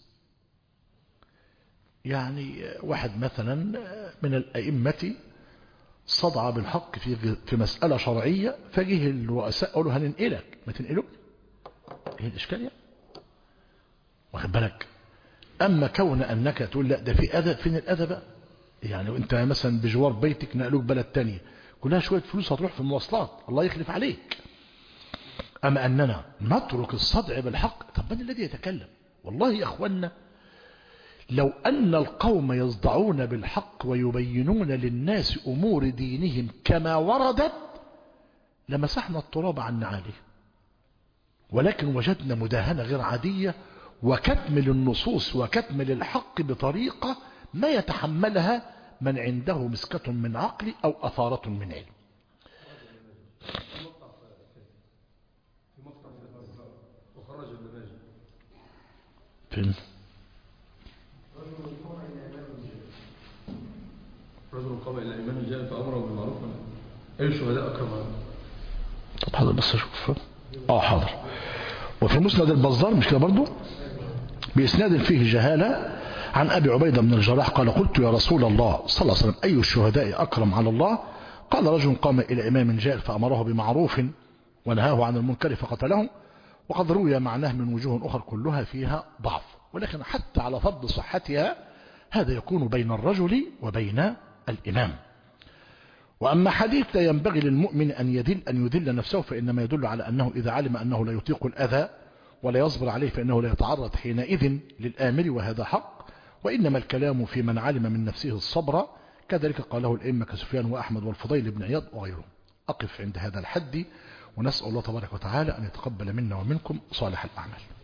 [SPEAKER 1] يعني واحد مثلا من الأئمة صدع بالحق في في مسألة شرعية، فجه الرؤساء قالوا هننقلك، ما تنقله. ايه الإشكال يعني؟ واخد بالك؟ أما كون أنك تقول لا ده في أذى، فين الأذى بقى؟ يعني أنت مثلا بجوار بيتك نقلوك بلد تانية، كلها شوية فلوس هتروح في المواصلات، الله يخلف عليك. أما أننا نترك الصدع بالحق، طب من الذي يتكلم؟ والله يا أخوانا لو أن القوم يصدعون بالحق ويبينون للناس أمور دينهم كما وردت لمسحنا التراب عن نعاله، ولكن وجدنا مداهنة غير عادية وكتم للنصوص وكتم للحق بطريقة ما يتحملها من عنده مسكة من عقل أو أثارة من علم. فين؟
[SPEAKER 3] رجل قام إلى إيمان جاء فأمره بالمعروف أي الشهداء أكرم عنه.
[SPEAKER 1] طب حاضر بس أشوف. آه حاضر. وفي مسند البزار مش كده برضو بإسناد فيه جهالة عن أبي عبيدة بن الجراح قال قلت يا رسول الله صلى الله عليه وسلم أي الشهداء أكرم على الله؟ قال رجل قام إلى إمام جاء فأمره بمعروف ونهاه عن المنكر فقتله. وقد روي معناه من وجوه أخرى كلها فيها ضعف، ولكن حتى على فرض صحتها هذا يكون بين الرجل وبين الإمام. وأما حديث لا ينبغي للمؤمن أن يذل أن يذل نفسه فإنما يدل على أنه إذا علم أنه لا يطيق الأذى ولا يصبر عليه فإنه لا يتعرض حينئذ للآمر، وهذا حق. وإنما الكلام في من علم من نفسه الصبر، كذلك قاله الأئمة كسفيان وأحمد والفضيل بن عياض وغيرهم. أقف عند هذا الحد ونسأل الله تبارك وتعالى أن يتقبل منا ومنكم صالح الأعمال.